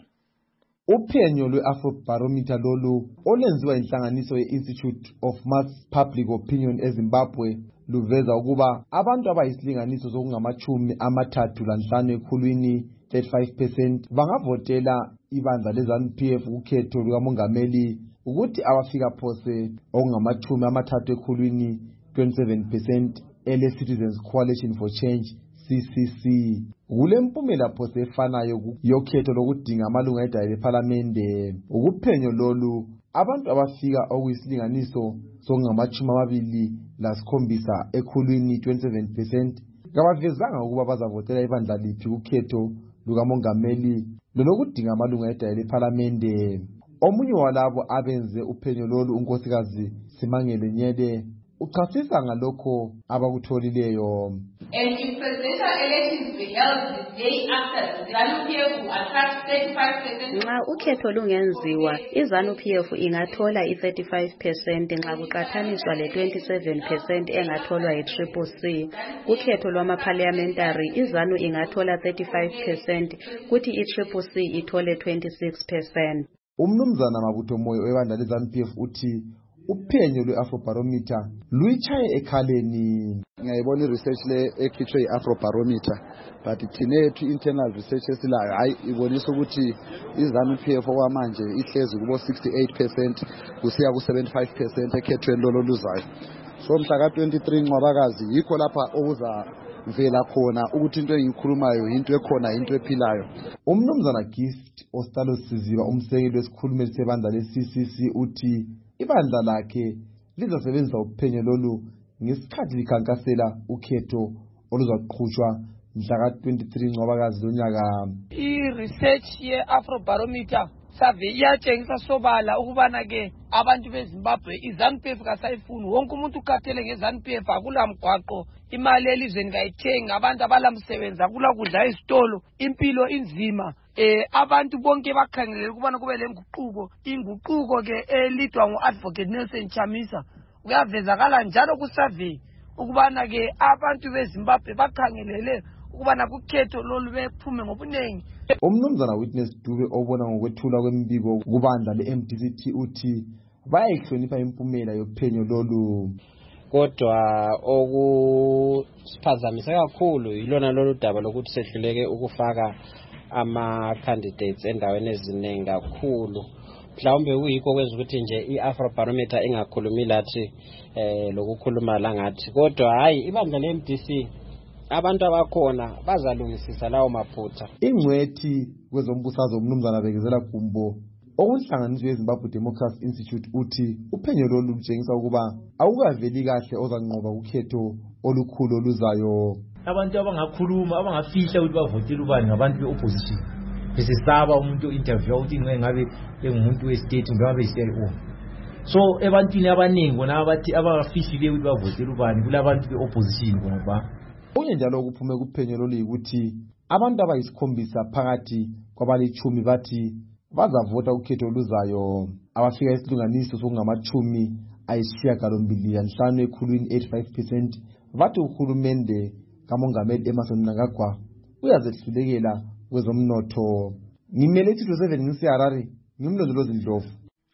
Uphenyo lwe-Afrobarometer lolu olenziwa inhlanganiso ye-Institute of Mass Public Opinion eZimbabwe luveza ukuba abantu abayisilinganiso sokungamachumi amathathu lanhlanu ekhulwini thirty-five percent bangavotela ibandla leZANU-P F ukhetho lukamongameli, ukuthi abafika phose okungamachumi amathathu ekhulwini twenty-seven percent ele-Citizens Coalition for Change C C C. Kule mpumela phose efanayo yokhetho lokudinga amalunga edale lephalamende. Ukuphenyo lolu abantu abafika okuyisilinganiso sokungamachumi amabili lasikhombisa ekhulwini twenty-seven percent kabavezanga ukuba bazavotela ibandla liphi kukhetho lukamongameli lolokudinga amalunga edale lephalamende. Omunye walabo abenze uphenyo lolu, unkosikazi Simangele Nyede, uchasisa ngalokho abakutholileyo. And if presidential elections be held the day after, ZANU-P F will attract thirty-five percent. Nxa ukhetho lungenziwa, iZANU-P F ingathola i-thirty-five percent nxa kuqathaniswa le-twenty-seven percent engatholwa yi-Triple C. Kukhetho lwama-parliamentary, iZANU ingathola thirty-five percent, kuthi i-Triple C ithole twenty-six percent. Umnumzana Mabutho Moyo webandla leZANU-P F uthi uphenyo lwe-Afrobarometer luyichaye ekhaleni. Ngiyayibona i-research le ekhishwe i-Afrobarometer, but thinethu internal research esilayo hayi ibonisa ukuthi iZANU-P F okwamanje ihlezi kubo sixty-eight percent kusiya ku seventy-five percent ekhethweni loluzayo. So mhla ka twenty-three Ncwabakazi yikho lapha okuza vela khona ukuthi into engikhulumayo into ekhona into ephilayo. Umnumzana Gift Ostalo Siziba, umsekeli wesikhulumeli sebandla le-C C C, uthi ibandla lakhe lizasebenzisa uphenyo lolu ngesikhathi likhankasela ukhetho oluzaqhutshwa mhla ka twenty-three Ncwabakazi lonyaka. I-research ye-Afrobarometer survey iyatshengisa sobala ukubana ke abantu beZimbabwe iZANU-P F kasayifuni. Wonke umuntu ukhathele ngeZANU-P F, akula mgwaqo, imali elizweni kayithengi, abantu abalamsebenzi, akula kudla ezitolo, impilo inzima. Eh abantu bonke bakhangelele ukubana kube lenguquko. Inguquko ke elidwa ngo-Advocate Nelson Chamisa kuyavezakala njalo ku-survey ukubana ke abantu beZimbabwe bakhangelele ukubana kukhetho lolu bephume ngobunengi. Umnumzana Witness Dube obona ngokwethula kwembiko kubandla le-M D C T uthi bayayihlonipha impumela yophenyo lolu, kodwa okusiphazamisa kakhulu yilona lolu daba lokuthi sehluleke ukufaka ama-candidates endaweni eziningi kakhulu. Mhlawumbe kuyikho kwenza ukuthi nje i-Afrobarometer ingakhulumi lathi eh lokukhuluma la ngathi, kodwa hayi ibandla le-M D C abantu abakhona bazalungisisa lawo maphutha. Ingcwethi kwezombusazwe umnumzana Bekezela Gumbo okunhlanganiswe eZimbabwe Democracy Institute uthi uphenyo lolu lutshengisa ukuba awukaveli kahle ozanqoba ukhetho olukhulu oluzayo. Abantu abangakhuluma abangafihla ukuthi bavotele ubani ngabantu be-opposition besisaba umuntu interview ukuthi ngabe engumuntu we-state ngabe yi-C I O. So ebantwini abaningi bona abathi abangafihlileyo ukuthi bavotele ubani kulabantu be-opposition ngoba kunye njalo kuphume kuphenyo lolu ukuthi abantu abayisikhombisa phakathi kwabalichumi bathi bazavota ukhetho oluzayo. Abafika isilinganiso sokungamachumi ayisishiyagalombili yanhlanu ekhulwini eighty-five percent bathi uhulumende kamongameli Emmerson Mnangagwa uyazehlulekela kwezomnotho. Ngimele Tito seven ngisiharare ngimlondolozi Ndlovu.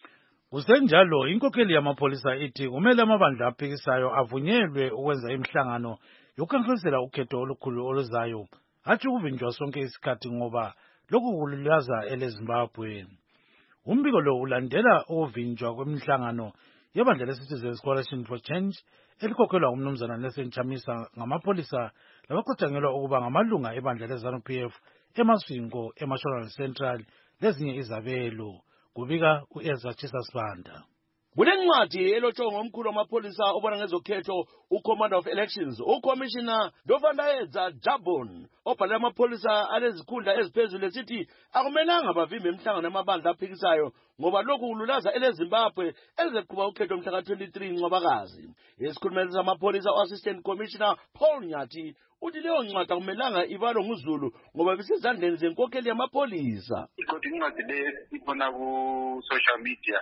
Kusenjalo inkokheli yamapholisa ithi kumele amabandla aphikisayo avunyelwe ukwenza imihlangano yokukhankasela ukhetho olukhulu oluzayo athi ukuvinjwa sonke isikhathi ngoba lokhu kululaza eleZimbabwe. Umbiko lo ulandela ukuvinjwa kwemihlangano yebandla le-Citizens Coalition for Change elikhokhelwa umnumzana Nelson Chamisa ngamapholisa labaqotshangelwa ukuba ngamalunga ebandla le-ZANU P F eMasvingo, eMashonaland Central lezinye izabelo. Kubika u-Ezra Chisasibanda. Kulencwadi elotshwe ngomkhulu wamapholisa obona ngezokhetho uCommander of Elections uCommissioner Dovandaedza Jabon obhala amapholisa alezikhundla eziphezulu esithi akumelanga bavimbe imihlangano yamabandla aphikisayo ngoba lokhu kululaza eleZimbabwe elizeqhuba ukhetho mhla twenty-three Ncwabakazi. Isikhulumeli samapholisa u-Assistant Commissioner Paul Nyati uthi leyo ncwadi akumelanga ibalwe nguZulu ngoba bisezandleni zenkokheli yamapholisa. Ikoti incwadi le ibona ku-social media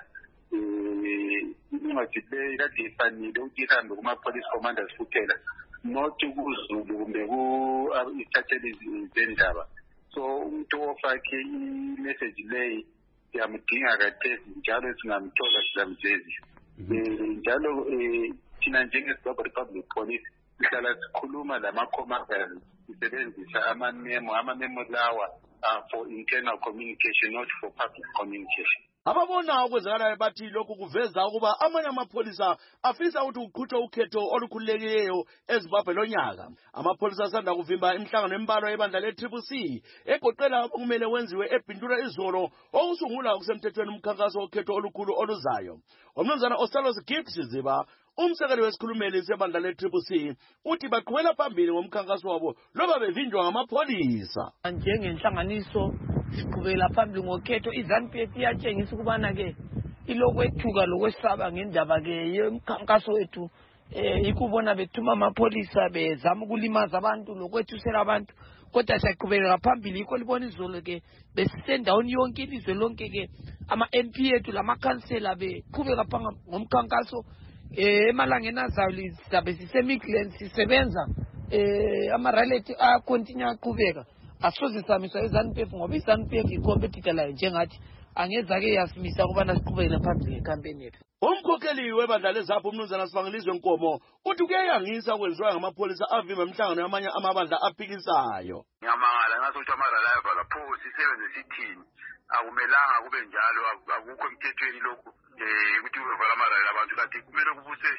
incwadi le ikade ifanele ukuthi ihambe kuma-police commanders kuphela, not kuZulu kumbe ku-isithatheli zendaba. So umuntu ofake imessage leyi siyamdinga kathesi njalo singamthola sizamjezi. Njalo thina njengeZimbabwe Republic Police sihlala sikhuluma lama-commanders sisebenzisa ama-memo ama-memo lawa for internal communication, not for public communication. Ababona okwenzakalayo bathi lokhu kuveza ukuba amanye amapholisa afisa ukuthi kuqhutshwe ukhetho olukhululekileyo eZimbabwe lonyaka. Amapholisa asanda kuvimba imihlangano embalwa yebandla le-Triple C egoqela okumele wenziwe eBintura izolo okusungula kusemthethweni umkhankaso wokhetho olukhulu oluzayo. Umnumzana Osalos Gibbs Ziba umsekeli wesikhulumeli sebandla le-Triple C uthi baqhubela phambili ngomkhankaso wabo loba bevinjwa ngamapholisa. Njengenhlanganiso siqhubela phambili ngokhetho iZANU P F iyatshengisa ukubana ke ilokwethuka lokwesaba ngendaba ke yomkhankaso wethu eh ikubona bethuma amapholisa bezama ukulimaza abantu lokwethusela abantu, kodwa siyaqhubeka phambili ikho libona izolo ke besisendaweni yonke ilizwe lonke ke ama-M P ethu lamakhansela beqhubeka phambili ngomkhankaso. Eh emalangeni azayo sizabe sisemikland sisebenza eh ama-rally ayakontinue aqhubeka. Asoze samiswa iZANU P F ngoba iZANU P F icompetitor layo njengathi angeza ke yasimisa ukubana siqhubekele phambili ngecampaign yethu. Umkhokheli webandla leZAPHU umnumzana Sibangilizwe Nkomo uthi kuyayangisa okwenziwa ngamapholisa avimba imihlangano yamanye amabandla aphikisayo. Ngiyamangala ngasokuthi amarali ayavalwa pho sisebenze sithini, akumelanga kube njalo, akukho emthethweni lokhu eh ukuthi uvala amarali abantu, kanti kumele kubuse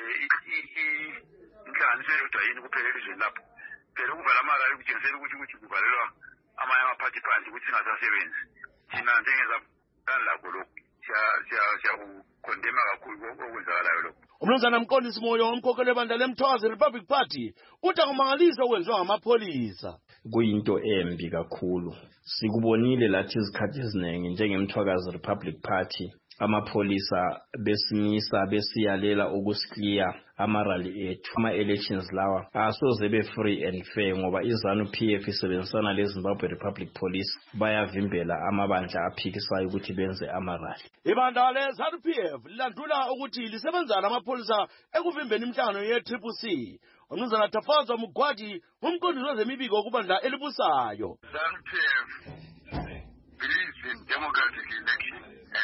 inhlanganiso yodwa yini kuphela elizweni lapho. Phela ukuvala amarali kutshengisela ukuthi ukuthi kuvalelwa amanye amaphathi phandle ukuthi singasasebenzi. Thina njengezabani lakho lokhu siyakukondema kakhulu okwenzakalayo lokho. Umnumzana Mqondisi Moyo umkhokheli webandla leMthwakazi Republic Party uthi akumangalisa okwenziwa ngamapholisa. Kuyinto embi kakhulu. Sikubonile lathi izikhathi eziningi njengeMthwakazi Republic Party amapholisa besimisa besiyalela ukusikliya amarali ethu ama-elections lawa asoze be-free and fair ngoba iZANU P F isebenzisana leZimbabwe Republic Police bayavimbela amabandla aphikisayo ukuthi benze amarali. Ibandla leZANU P F lilandula ukuthi lisebenzana amapholisa ekuvimbeni imihlangano ye-Triple C. Umnumzana Tafaza Mugwadi umqondisi wezemibiko kubandla elibusayo. ZANU P F believes in democratic election.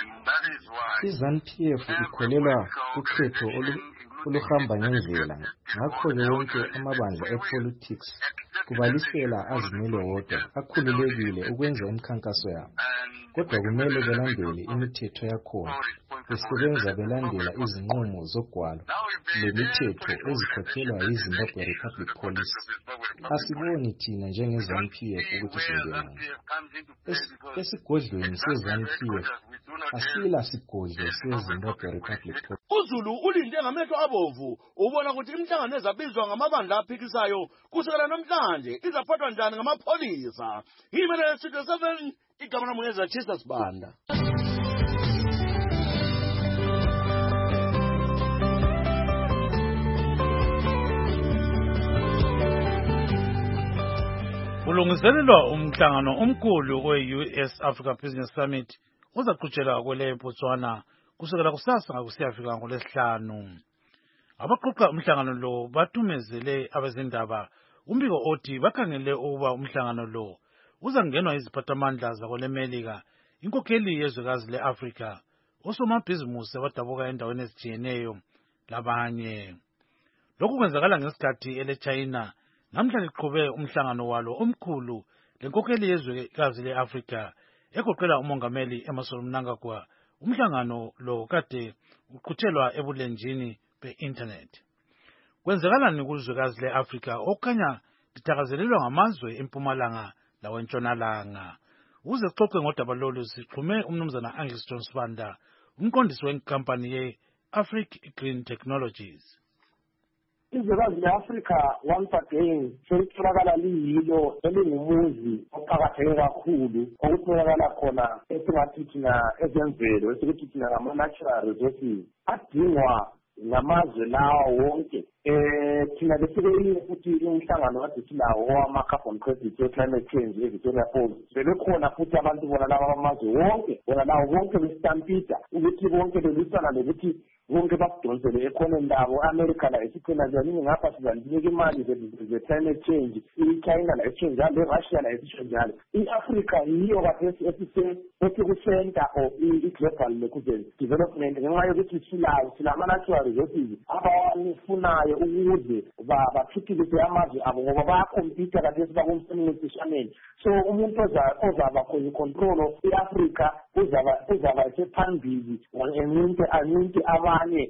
iZANU P F ikholelwa ukhetho oluhamba ngendlela, ngakho ke wonke amabandla epolitics kubalisela azimele wodwa akhululekile ukwenza imikhankaso yabo, kodwa kumele belandele imithetho yakhona, besebenza belandela izinqumo zogwalo lemithetho ezikhokhelwa yiZimbabwe Republic Police. Asiboni thina njenge-ZANU P F ukuthi singenani. Esigodlweni se-ZANU P F asila sigodlo se-Zimbabwe Republic Police. uZulu ulinde ngamehlo abomvu ubona ukuthi imihlangano ezabizwa ngamabandla aphikisayo kusukela namhlanje izaphathwa njani ngamapholisa. Yimele Studio seven igama namungeza Chisa Sibanda. Ulungiselelwa umhlangano omkhulu we-U S Africa Business Summit uzaqhutshela kwele Botswana kusukela kusasa ngakusiyafika ngolesihlanu. Abaqoqa umhlangano lo bathumezele abezindaba umbiko othi bakhangele ukuba umhlangano lo uzangenwa iziphathamandla zakolemelika, inkokheli yezwekazi le-Afrika, osomabhizimusi abadabuka endaweni ezitshiyeneyo labanye. Lokhu kwenzakala ngesikhathi ele-China namhla liqhube umhlangano walo omkhulu lenkokheli yezwekazi le-Afrika egoqela umongameli Emmerson Mnangagwa. Umhlangano lo kade uqhutshelwa ebulenjini be-internet. Kwenzakalani kuzwekazi le-Afrika okhanya lithakazelelwa ngamazwe empumalanga lawentshonalanga? Uze xoxe ngodaba lolu sixhume umnumzana Angus John Sibanda, umqondisi wenkampani ye-Africa Green Technologies. Izwekazi le-Afrika once again selitholakala liyilo elingumuzi oqakatheke kakhulu okutholakala khona esingathi thina ezemvelo esikuthi thina ngama-natural resources adingwa ngamazwe lawo wonke. Eh thina besike futhi umhlangano kade silawo owama-carbon credits we-climate change e-Victoria Falls. Sebekhona futhi abantu bona laba bamazwe wonke bona lawo bonke besitampida ukuthi bonke belisana nokuthi bonke basidonsele ekhoneni labo. America la esikhona njenini ngapha sizaninika imali ze-climate change, i-China la esitsho njalo, i-Russia la esitsho njalo. I-Africa yiyo kathesi esiku-center of i-global development ngenxa yokuthi silayo silama-natural resources abawanifunayo ukuze bathuthukise amazwe abo ngoba bayakhompyutha kathesi bakumsemincishaneni. So umuntu ozaba khona icontrol i-Africa uzaba sephambili anyinte abanye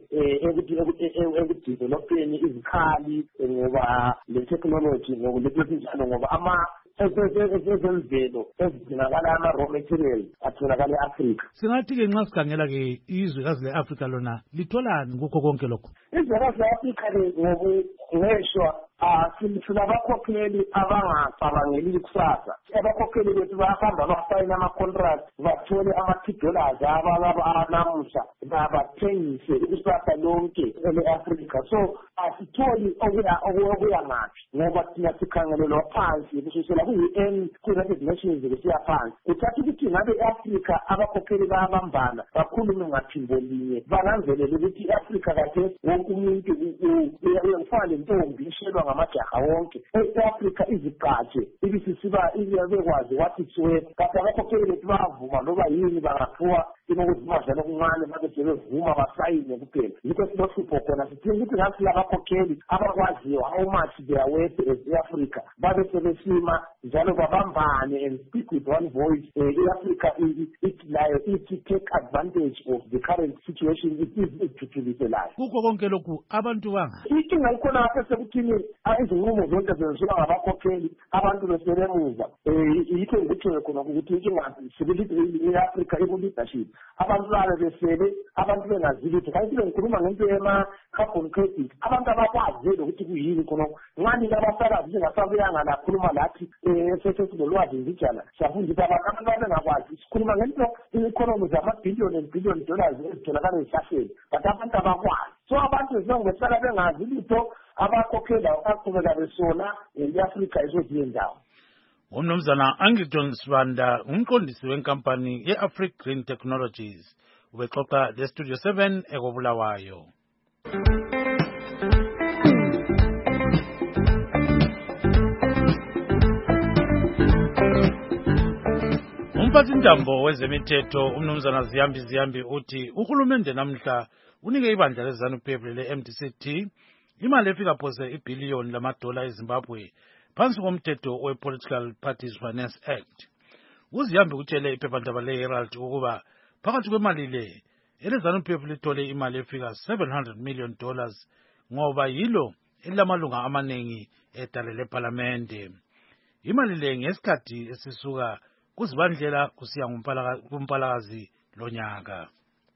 ekudevelopeni izikhali ngoba le-technology ngokulekwesinjalo ngoba ama ezemvelo ezidingakala ama-raw materials atholakala e-Afrika. Singathi-ke nxa sikhangela-ke izwekazi le-Afrika lona litholani kukho konke lokho? Izwekazi le-Afrika-ke ngeshwa sinabakhokheli abangacabangeli kusasa. Abakhokheli bethu bayahamba basayine ama-contract bathole ama-two dollars abanamuhla bathengise ikusasa lonke ele-Afrika. So asitholi okuya ngaphi ngoba thina sikhangelelwa phansi kususela ku-U N, ku-United Nations kusiya phansi. Uthatha ukuthi ngabe i-Afrika abakhokheli bayabambana bakhulume ngaphimbo linye bananzelele ukuthi i-Afrika kathesi wonke umuntu ufana lentombi ishelwa ngamajaha wonke. I-Afrika izigqaje ibisisiba ibekwazi wathi thiwe kade abakhokheli bethu bayavuma noba yini bangaphuwa inokuzimadlala okuncane babe sebevuma basayine kuphela. Yikho silohlupho khona sithinga ukuthi ngathi labakhokheli abakwaziyo how much they are worth as i-Afrika babe sebesima njalo babambane and speak with one voice. I-Afrika ithi layo ithi take advantage of the current situation ithuthukiselayo. Kukho konke lokhu abantu banga inkinga ikhona lapha sekuthini izinqumo zonke zenziwa ngabakhokheli abantu besebemuva. Yikho ngikuthile khona ukuthi inkinga sikulithi i-Afrika iku-leadership abantu babe besele abantu bengazi lutho. Kanti ngikhuluma ngento yema-carbon credit abantu abakwazile ukuthi kuyini khona ngani abasakazi njengasabuyanga nakhuluma lathi esesesinolwazi njijana siyafundisa abantu abantu babengakwazi sikhuluma ngento i-economy zamabhiliyoni and billion dollars ezitholakala ezihlahleni but abantu abakwazi. So abantu zinongobehlala bengazi lutho abakhokhela baqhubeka besona i-Afrika ezoziye ndawo. Umnumzana Angus John Sibanda, umqondisi wenkampani ye-Africa Green Technologies, ubexoxa le-Studio seven ekobulawayo. Umphathintambo wezemithetho umnumzana Ziyambi Ziyambi uthi uhulumende namhla unike ibandla leZANU P F le-M D C T imali efika phose ibhiliyoni lamadola eZimbabwe phansi komthetho we-Political Parties Finance Act. UZiyambi utshele iphephandaba le-Herald ukuba phakathi kwemali le eleZANU-P F lithole imali efika seven hundred million dollars ngoba yilo elilamalunga amaningi edale lephalamende. Imali le ngesikhathi esisuka kuzibandlela kusiya kumpalakazi lonyaka.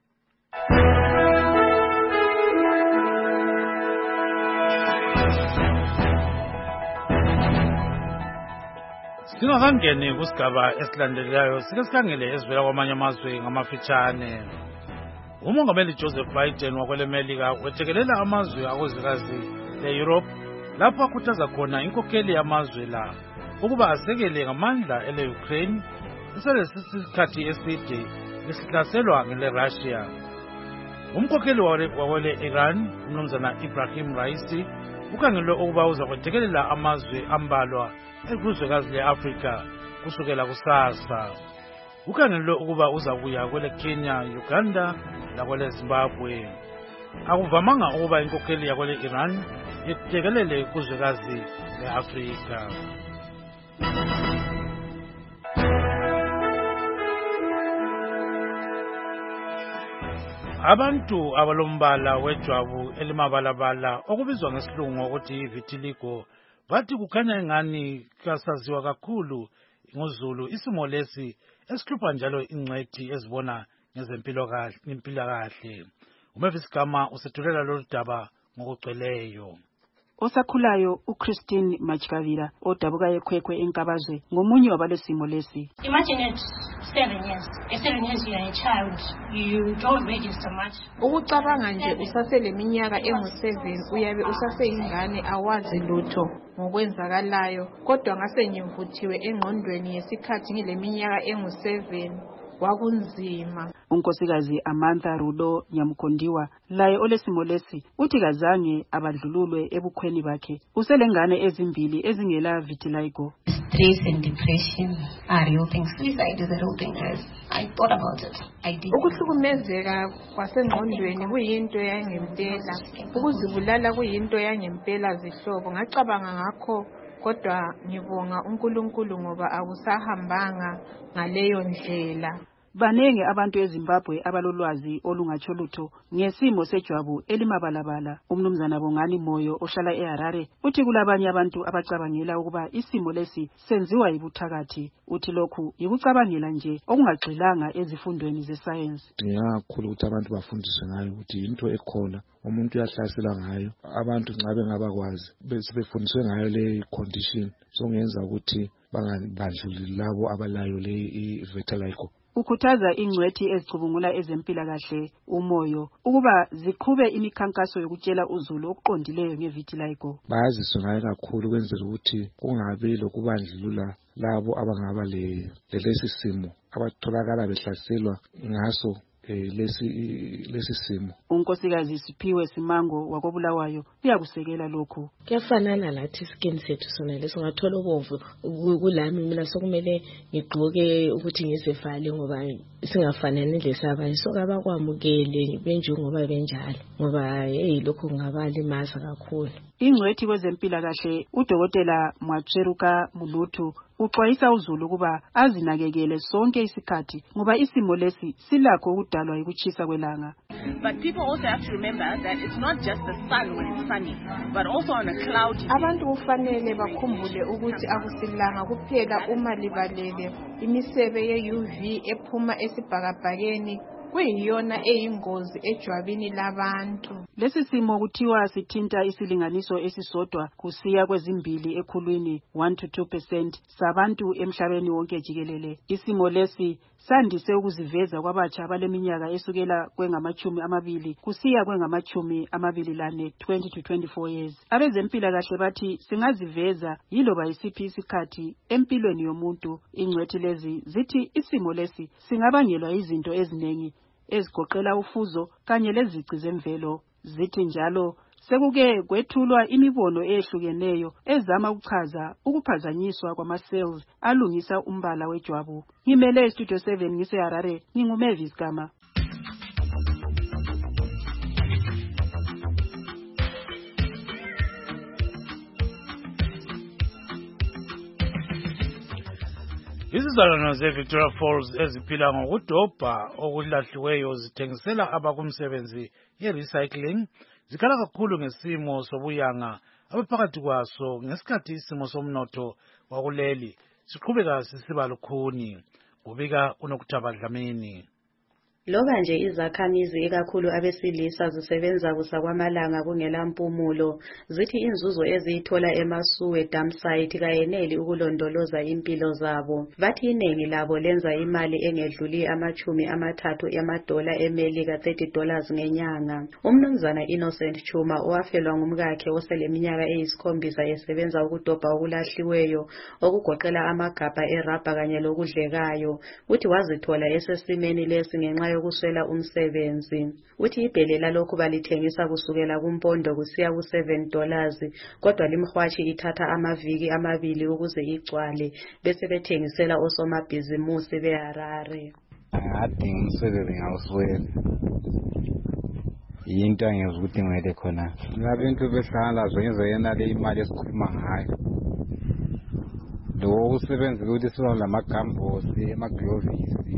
Singakangeni kusigaba esilandelayo sike sikhangele ezivela kwamanye amazwe ngamafitshane. Umongameli Joseph Biden wakwelemelika wethekelela amazwe akozwekazi le-Europe lapho akhuthaza khona inkokheli yamazwe la ukuba asekele ngamandla ele-Ukraine iselesisikhathi eside lesihlaselwa ngele-Russia. Umkhokheli wakwele-Iran umnumzana Ibrahim Raisi ukhangelwe ukuba uza kwethekelela amazwe ambalwa elizwekazi le-Afrika kusukela kusasa. Ukhangelwe ukuba uza kuya kwele Kenya, Uganda lakwele Zimbabwe. Akuvamanga ukuba inkokheli yakwele Iran yethekelele kuzwekazi le-Afrika. Abantu abalombala wejwabu elimabalabala okubizwa ngesilungu ukuthi vitiligo bathi kukhanya engani kasaziwa kakhulu ngozulu isimo lesi esihlupha njalo ingcwethi ezibona ngezempilo kahle impilakahle. Umavis Gama usethulela lolu daba ngokugcweleyo. Osakhulayo uChristine Machikavira odabuka ekhwekhwe enkabazwe ngomunye wabalesimo lesi. Imagine at seven years. At seven years you are a child. You don't register much. Ukucabanga nje usaseleminyaka engu seven uyabe usaseyingane awazi lutho ngokwenzakalayo kodwa ngase ngivuthiwe engqondweni yesikhathi ngileminyaka engu seven. Wakunzima. Unkosikazi Amantha Rudo Nyamkondiwa laye olesimo lesi uthi kazange abadlululwe ebukhweni bakhe uselengane ezimbili ezingela vitiligo. Stress and depression are real things. Suicide is a real thing, guys. I thought about it. I did. Ukuhlukumezeka kwasengqondweni kuyinto yangempela. Ukuzibulala kuyinto yangempela zihlobo. Ngacabanga ngakho kodwa ngibonga uNkulunkulu ngoba akusahambanga ngaleyo ndlela. Banenge abantu eZimbabwe abalolwazi olungatsho lutho ngesimo sejwabu elimabalabala. Umnumzana Bongani Moyo ohlala eHarare uthi kulabanye abantu abacabangela ukuba isimo lesi senziwa yibuthakathi. Uthi lokhu yikucabangela nje okungagxilanga ezifundweni ze-science. Ngiyakhulu ukuthi abantu bafundiswe ngayo ukuthi into ekhona umuntu uyahlasela ngayo. Abantu nxa bengabakwazi sebefundiswe ngayo le condition songenza ukuthi bangabandluli labo abalayo le vitiligo. Ukhuthaza ingcwethi ezicubungula ezempilakahle umoyo ukuba ziqhube imikhankaso yokutshela uzulu okuqondileyo ngevitiligo. Bayaziswe ngayo kakhulu kwenzela ukuthi kungabi lokubandlulula labo abangaba le lesi simo abatholakala behlaselwa ngaso lesi lesi simo. Unkosikazi Siphiwe Simango wakobulawayo uyakusekela lokho. Kuyafanana lathi skin sethu sona lesingathola obomvu kulami mina sokumele ngigqoke ukuthi ngizivale ngoba singafanani lesabanye sokabakwamukele benje ngoba benjalo ngoba hey lokho kungabalimaza kakhulu. Ingcwethi kwezempilakahle uDokotela Mwatsheruka Muluthu uxwayisa uzulu kuba azinakekele sonke isikhathi ngoba isimo lesi silakho ukudalwa yikuchisa kwelanga. But people also have to remember that it's not just the sun when it's sunny, but also on a cloudy day. Abantu kufanele bakhumbule ukuthi akusilanga kuphela uma libalele imisebe ye-U V ephuma esibhakabhakeni kuyiyona eyingozi ejwabini labantu. Lesi simo kuthiwa sithinta isilinganiso esisodwa kusiya kwezimbili ekhulwini one to two percent sabantu emhlabeni wonke jikelele. Isimo lesi sandise ukuziveza kwabatsha abaleminyaka esukela kwengamachumi amabili kusiya kwengamachumi amabili lane twenty to twenty-four years. Abezempilakahle bathi singaziveza yiloba yisiphi isikhathi empilweni yomuntu. Ingcwethi lezi zithi isimo lesi singabangelwa izinto eziningi ezigoqela ufuzo kanye lezici zemvelo. Zithi njalo sekuke kwethulwa imibono ehlukeneyo ezama ukuchaza ukuphazanyiswa kwama-cells alungisa umbala wejwabu. Ngimele Studio seven ngiseHarare, nginguMavis Gama. Izizalwane ze-Victoria Falls eziphila ngokudobha okulahliweyo zithengisela abakumsebenzi ye-recycling zikhala kakhulu ngesimo sobuyanga abaphakathi kwaso ngesikhathi isimo somnotho wakuleli siqhubeka sisiba lukhuni. Kubika uNokuthaba Dlamini. Loba nje izakhamizi ikakhulu abesilisa zisebenza kusakwamalanga kungela mpumulo, zithi inzuzo eziyithola emasuwe dam site kayeneli ukulondoloza impilo zabo. Bathi iningi labo lenza imali engedluli amachumi amathathu emadola emelika thirty dollars ngenyanga. Umnumzana Innocent Chuma owafelwa ngumkakhe oseleminyaka eyisikhombisa esebenza ukudobha okulahliweyo okugoqela amagabha erabha kanye lokudlekayo, uthi wazithola esesimeni lesi ngenxa yokuswela umsebenzi. Uthi ibhele lalokhu balithengisa kusukela kumpondo kusiya ku seven dollars, kodwa limhwashi ithatha amaviki amabili ukuze igcwale bese bethengisela osomabhizimusi beHarare. Adinga umsebenzi ngawuswela. Yinto angeza ukuthi ngwele khona. Labantu behlala lazo yenza yena le imali esikhuluma ngayo. Lo usebenza ukuthi sona lamagambosi, amaglovisi.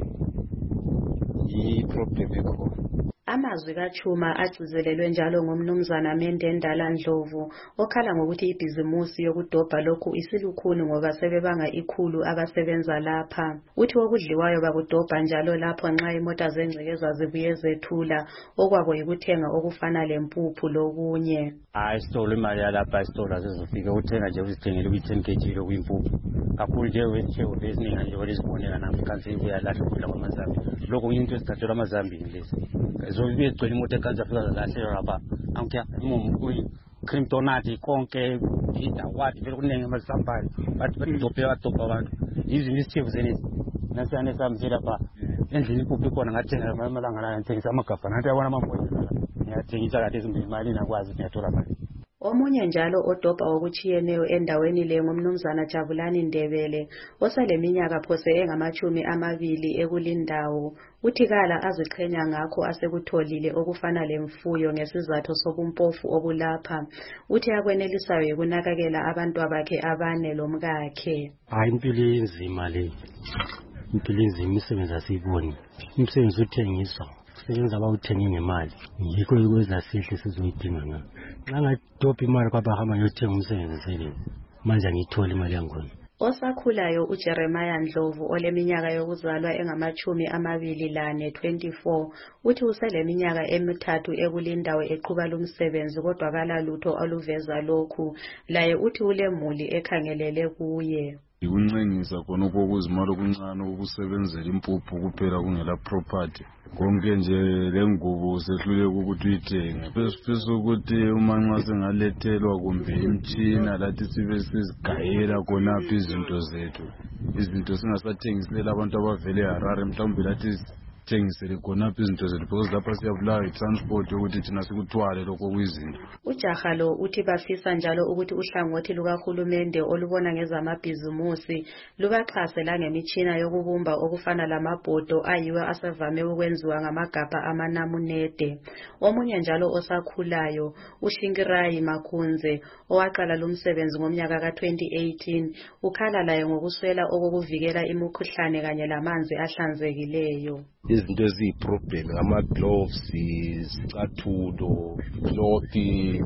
I-problem ekhona. Amazwi kaChuma agcizelelwe njalo ngomnumzana Mendendala Ndlovu okhala ngokuthi ibhizimusi yokudobha lokhu isilukhuni ngoba sebebanga ikhulu abasebenza lapha. Uthi okudliwayo bakudobha njalo lapho nxa imota zengcekeza zibuye zethula okwabo yikuthenga okufana lempuphu lokunye. Hayi sitolo imali yalapha isitolo azizofika uthenga nje uzithengele uyi-ten kg lokuyimpuphu. Kakhulu nje wetshebo eziningi nje olizibonela namhlanje kuyalahla ukudla kwamazambi. Lokho into esithathelwa amazambini lezi. Zobe egcwele imoto ekanza fika zalahlelwa lapha angiya imumu cream donut konke pizza what vele kuningi amasambayo bathi badobhe badobha abantu izinto isithebo zenezi nasiyane samzela lapha endlini impuphu ikhona ngathenga amalanga la ngithengisa amagabha nathi yabona amambodlela ngiyathengisa kade ezimbili imali nakwazi ngiyathola mali. Omunye njalo odobha okuchiyeneyo endaweni le ngomnumzana Jabulani Ndebele oseleminyaka phose engamachumi amabili ekulindawo. Uthi kala aziqhenya ngakho asekutholile okufana lemfuyo ngesizathu sobumpofu obulapha. Uthi akwenelisayo ukunakekela abantu bakhe abane lomkakhe. Hayi impilo enzima le. Impilo enzima imisebenzi asiyiboni. Umsebenzi uthengiswa. Sebenza abawuthenga ngemali. Yikho ikwenza sihle sizoyidinga ngakho. Xa ngadobha imali kwabahamba ngiyothenga umsebenzi sele. Manje ngithola imali yangona. Osakhulayo uJeremiah Ndlovu oleminyaka yokuzalwa engamachumi amabili lane twenty-four uthi useleminyaka emithathu ekulindawo eqhuba lumsebenzi kodwa kala lutho oluveza lokhu. Laye uthi ulemuli ekhangelele kuye. Ikuncengisa khona okokuzimali okuncane ukusebenzela impuphu kuphela kungela property. Konke nje lengubo sehluleka ukuthi uyithenge. Besifisa ukuthi uma nxa sengalethelwa kumbe imtshina lathi sibe sizigayela khonapha izinto zethu. Izinto singasathengisela abantu abavele eHarare mhlawumbe lathi thengisele khonapha izinto zethu because lapha siyabulawa i-transport yokuthi thina sikuthwale lokho kuyizinto. Ujaha lo uthi bafisa njalo ukuthi uhlangothi lukahulumende olubona ngezamabhizimusi lubaxhase la ngemitshina yokubumba okufana lamabhodo ayiwe asevame ukwenziwa ngamagabha amanamunede. Omunye njalo osakhulayo uShinkirayi Makhunze owaqala lumsebenzi ngomnyaka ka twenty eighteen ukhala laye ngokuswela okokuvikela imikhuhlane kanye lamanzi ahlanzekileyo. Izinto eziyi-problem ngama-gloves, izicathulo, cloth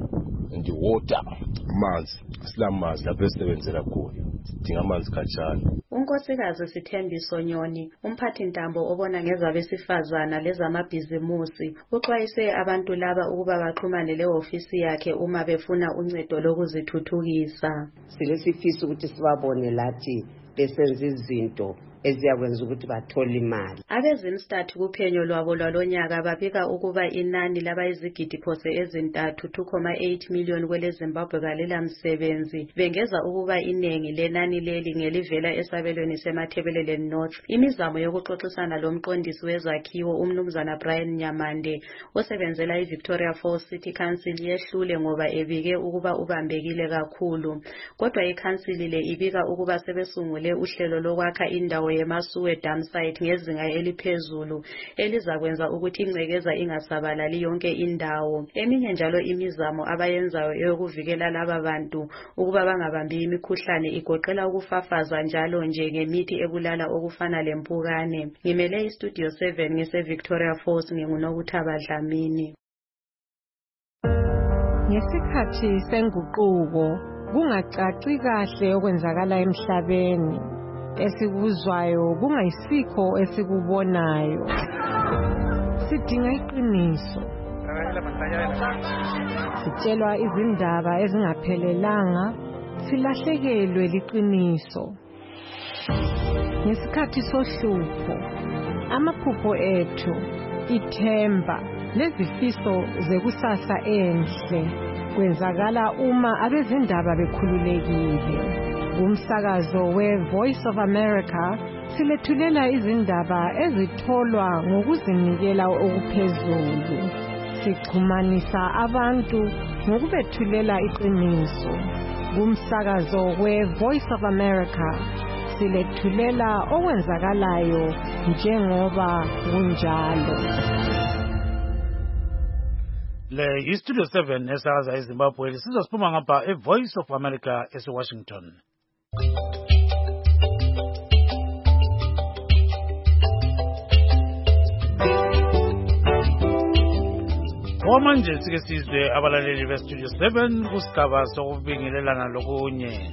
and water, amanzi. Silamanzi lapho esisebenzela khona. Sidinga amanzi khatshana. Unkosikazi Sithembiso Nyoni, umphathintambo obona ngezabesifazana lezamabhizimusi, uxwayise abantu laba ukuba baxhumane le-ofisi yakhe uma befuna uncedo lokuzithuthukisa. Silesifisa ukuthi sibabone lathi besenza izinto eziyakwenza ukuthi bathole imali. Abezimstat kuphenyo lwabo lwalonyaka babika ukuba inani labayizigidi phose ezintathu two point eight million kwele Zimbabwe kalela msebenzi bengeza ukuba inengi lenani leli ngelivela esabelweni seMathebelele North. Imizamo yokuxoxisana lomqondisi wezakhiwo umnumzana Brian Nyamande osebenzela iVictoria Falls City Council yehlule ngoba ebike ukuba ubambekile kakhulu, kodwa iCouncil le ibika ukuba sebesungule uhlelo lokwakha indawo yemasuwe dam site ngezinga eliphezulu elizakwenza ukuthi ingcekeza ingasabalali yonke indawo. Eminye njalo imizamo abayenzayo yokuvikela laba bantu ukuba bangabambi imikhuhlane igoqela Siyabona ukufafaza njalo nje ngemithi ebulala okufana lempukane. Ngimele iStudio seven ngese Victoria Falls nginguNokuthaba Dlamini. Ngesikhathi senguquko kungacaci kahle okwenzakala emhlabeni. Esikuzwayo kungayisikho esikubonayo. Sidinga iqiniso. Sitshelwa izindaba ezingaphelelanga, silahlekelwe liqiniso. Ngesikhathi sohlupho, amaphupho ethu, ithemba, nezifiso zekusasa enhle kwenzakala uma abezindaba bekhululekile. Umsakazo we-Voice of America silethulela izindaba ezitholwa ngokuzinikela okuphezulu. Sixhumanisa abantu ngokubethulela iqiniso. Umsakazo we-Voice of America silethulela okwenzakalayo njengoba kunjalo. Le iStudio seven esakaza eZimbabwe sizosiphuma ngapha eVoice of America eseWashington. Omanje sike sizwe abalaleli beStudio seven kusigaba sokubingelelana lokunye.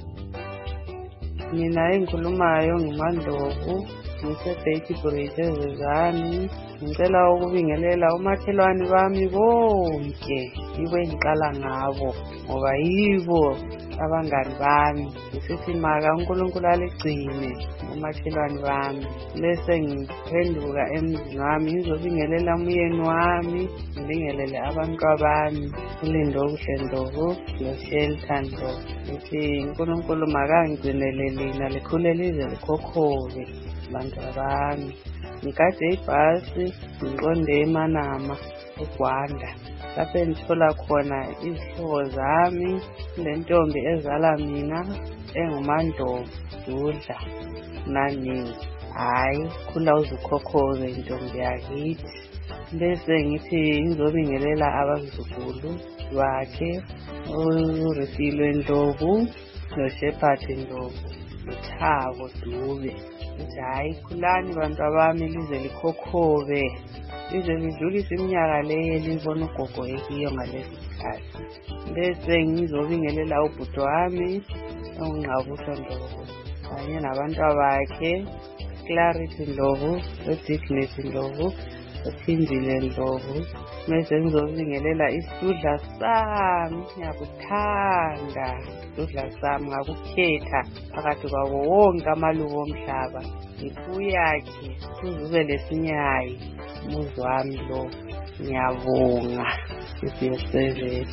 Mina engikhulumayo nguMandlovu ngiseBetty Bridge eZezani. Ngicela ukubingelela umakhelwane bami bonke yibo engiqala ngabo ngoba yibo abangani bami. Ngisithi maka uNkulunkulu aligcine umakhelwane bami. Bese ngiphenduka emzini wami ngizobingelela umyeni wami, ngibingelele abantwabami uLindo Kuhlendlovu noShelton Ndlovu. Ngithi uNkulunkulu makangigcinele lina likhule lize likhokhove bantu bami. Ngikade ibhasi ngiqonde eManama eGwanda lapho engithola khona izihlobo zami, le ntombi ezala mina enguMandlovu Dudla nani. Hayi khula uzukhokhoze intombi yakithi. Bese ngithi ngizobingelela abazukulu bakhe uRefilwe Ndlovu noShepherd Ndlovu noThabo Dube. Hayi khulani bantu abami lize likhokhove lize lidlulise iminyaka leyo libona ugogo ekiyo ngalesi sikhathi. Bese ngizobingelela ubhuti wami onqabuso Ndlovu kanye nabantu bakhe Clarity Ndlovu, Dickness Ndlovu, Phindile Ndlovu. Bese ngizobingelela isidudla sami, ngiyakuthanda isidudla sami ngakukhetha phakathi kwabo wonke amaluko omhlaba. Ngikuyakhe kuzube lesinyayi umuzi wami lo. Ngiyabonga iStudio seven.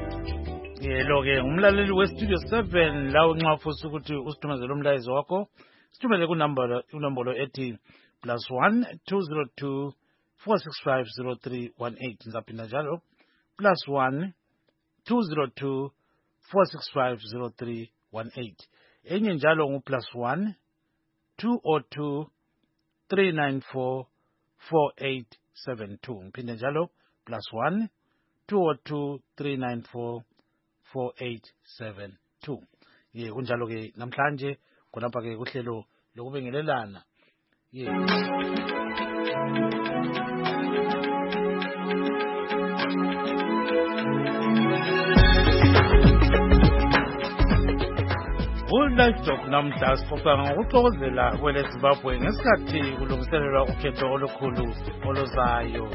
Yelo ke umlaleli weStudio seven la unxafusa ukuthi usithumezele umlayezo wakho. Sithumele kunambolo inombolo ethi plus one two zero two four six five zero three one eight. Ngizaphinda njalo plus one two zero two four six five zero three one eight. Enye njalo ngu plus one two zero two three nine four four eight seven two. Ngiphinda njalo plus one two zero two three nine four four eight seven two. Ye kunjalo ke namhlanje khonapha ke kuhlelo lokubingelelana. Ye uLivestock namhla sixoxa ngokuxokozela kwele Zimbabwe ngesikhathi kulungiselelwa ukhetho olukhulu oluzayo.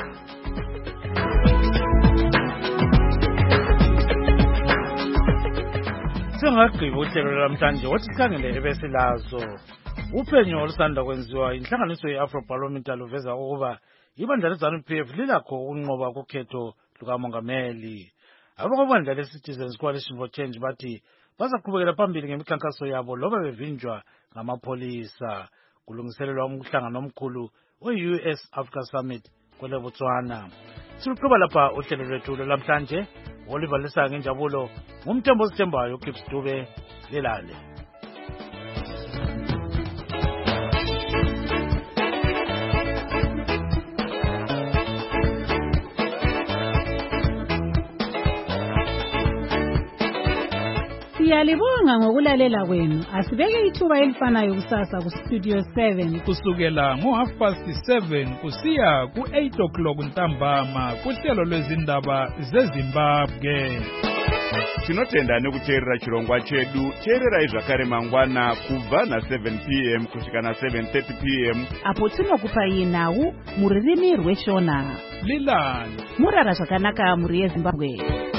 Singagqiba uhlelo lamhlanje wathi sikhangele ebesilazo. Uphenyo olusanda kwenziwa inhlanganiso ye-Afro-Parliament luveza ukuba ibandla leZANU-P F lilakho ukunqoba kukhetho lukamongameli. Abakubandla le-Citizens Coalition for Change bathi bazaqhubekela phambili ngemikhankaso yabo loba bevinjwa ngamapolisa. Kulungiselelwa umhlangano omkhulu we-U S Africa Summit kwele Botswana. Siluqhuba lapha uhlelo lwethu lamhlanje. Oliver Lisa ngenjabulo ngumthembo osithembayo uKips Dube lelale. Siyalibonga ngokulalela kwenu. Asibeke ithuba elifanayo kusasa ku Studio seven kusukela ngo half past seven kusiya ku eight o'clock ntambama kuhlelo lwezindaba zeZimbabwe. Tinotenda nekuteerera chirongwa chedu. Teererai zvakare mangwana kubva na seven p m kusvika na seven thirty p m apo tinokupai nhau muririmi rweshona. Lilani murara zvakanaka muri yeZimbabwe.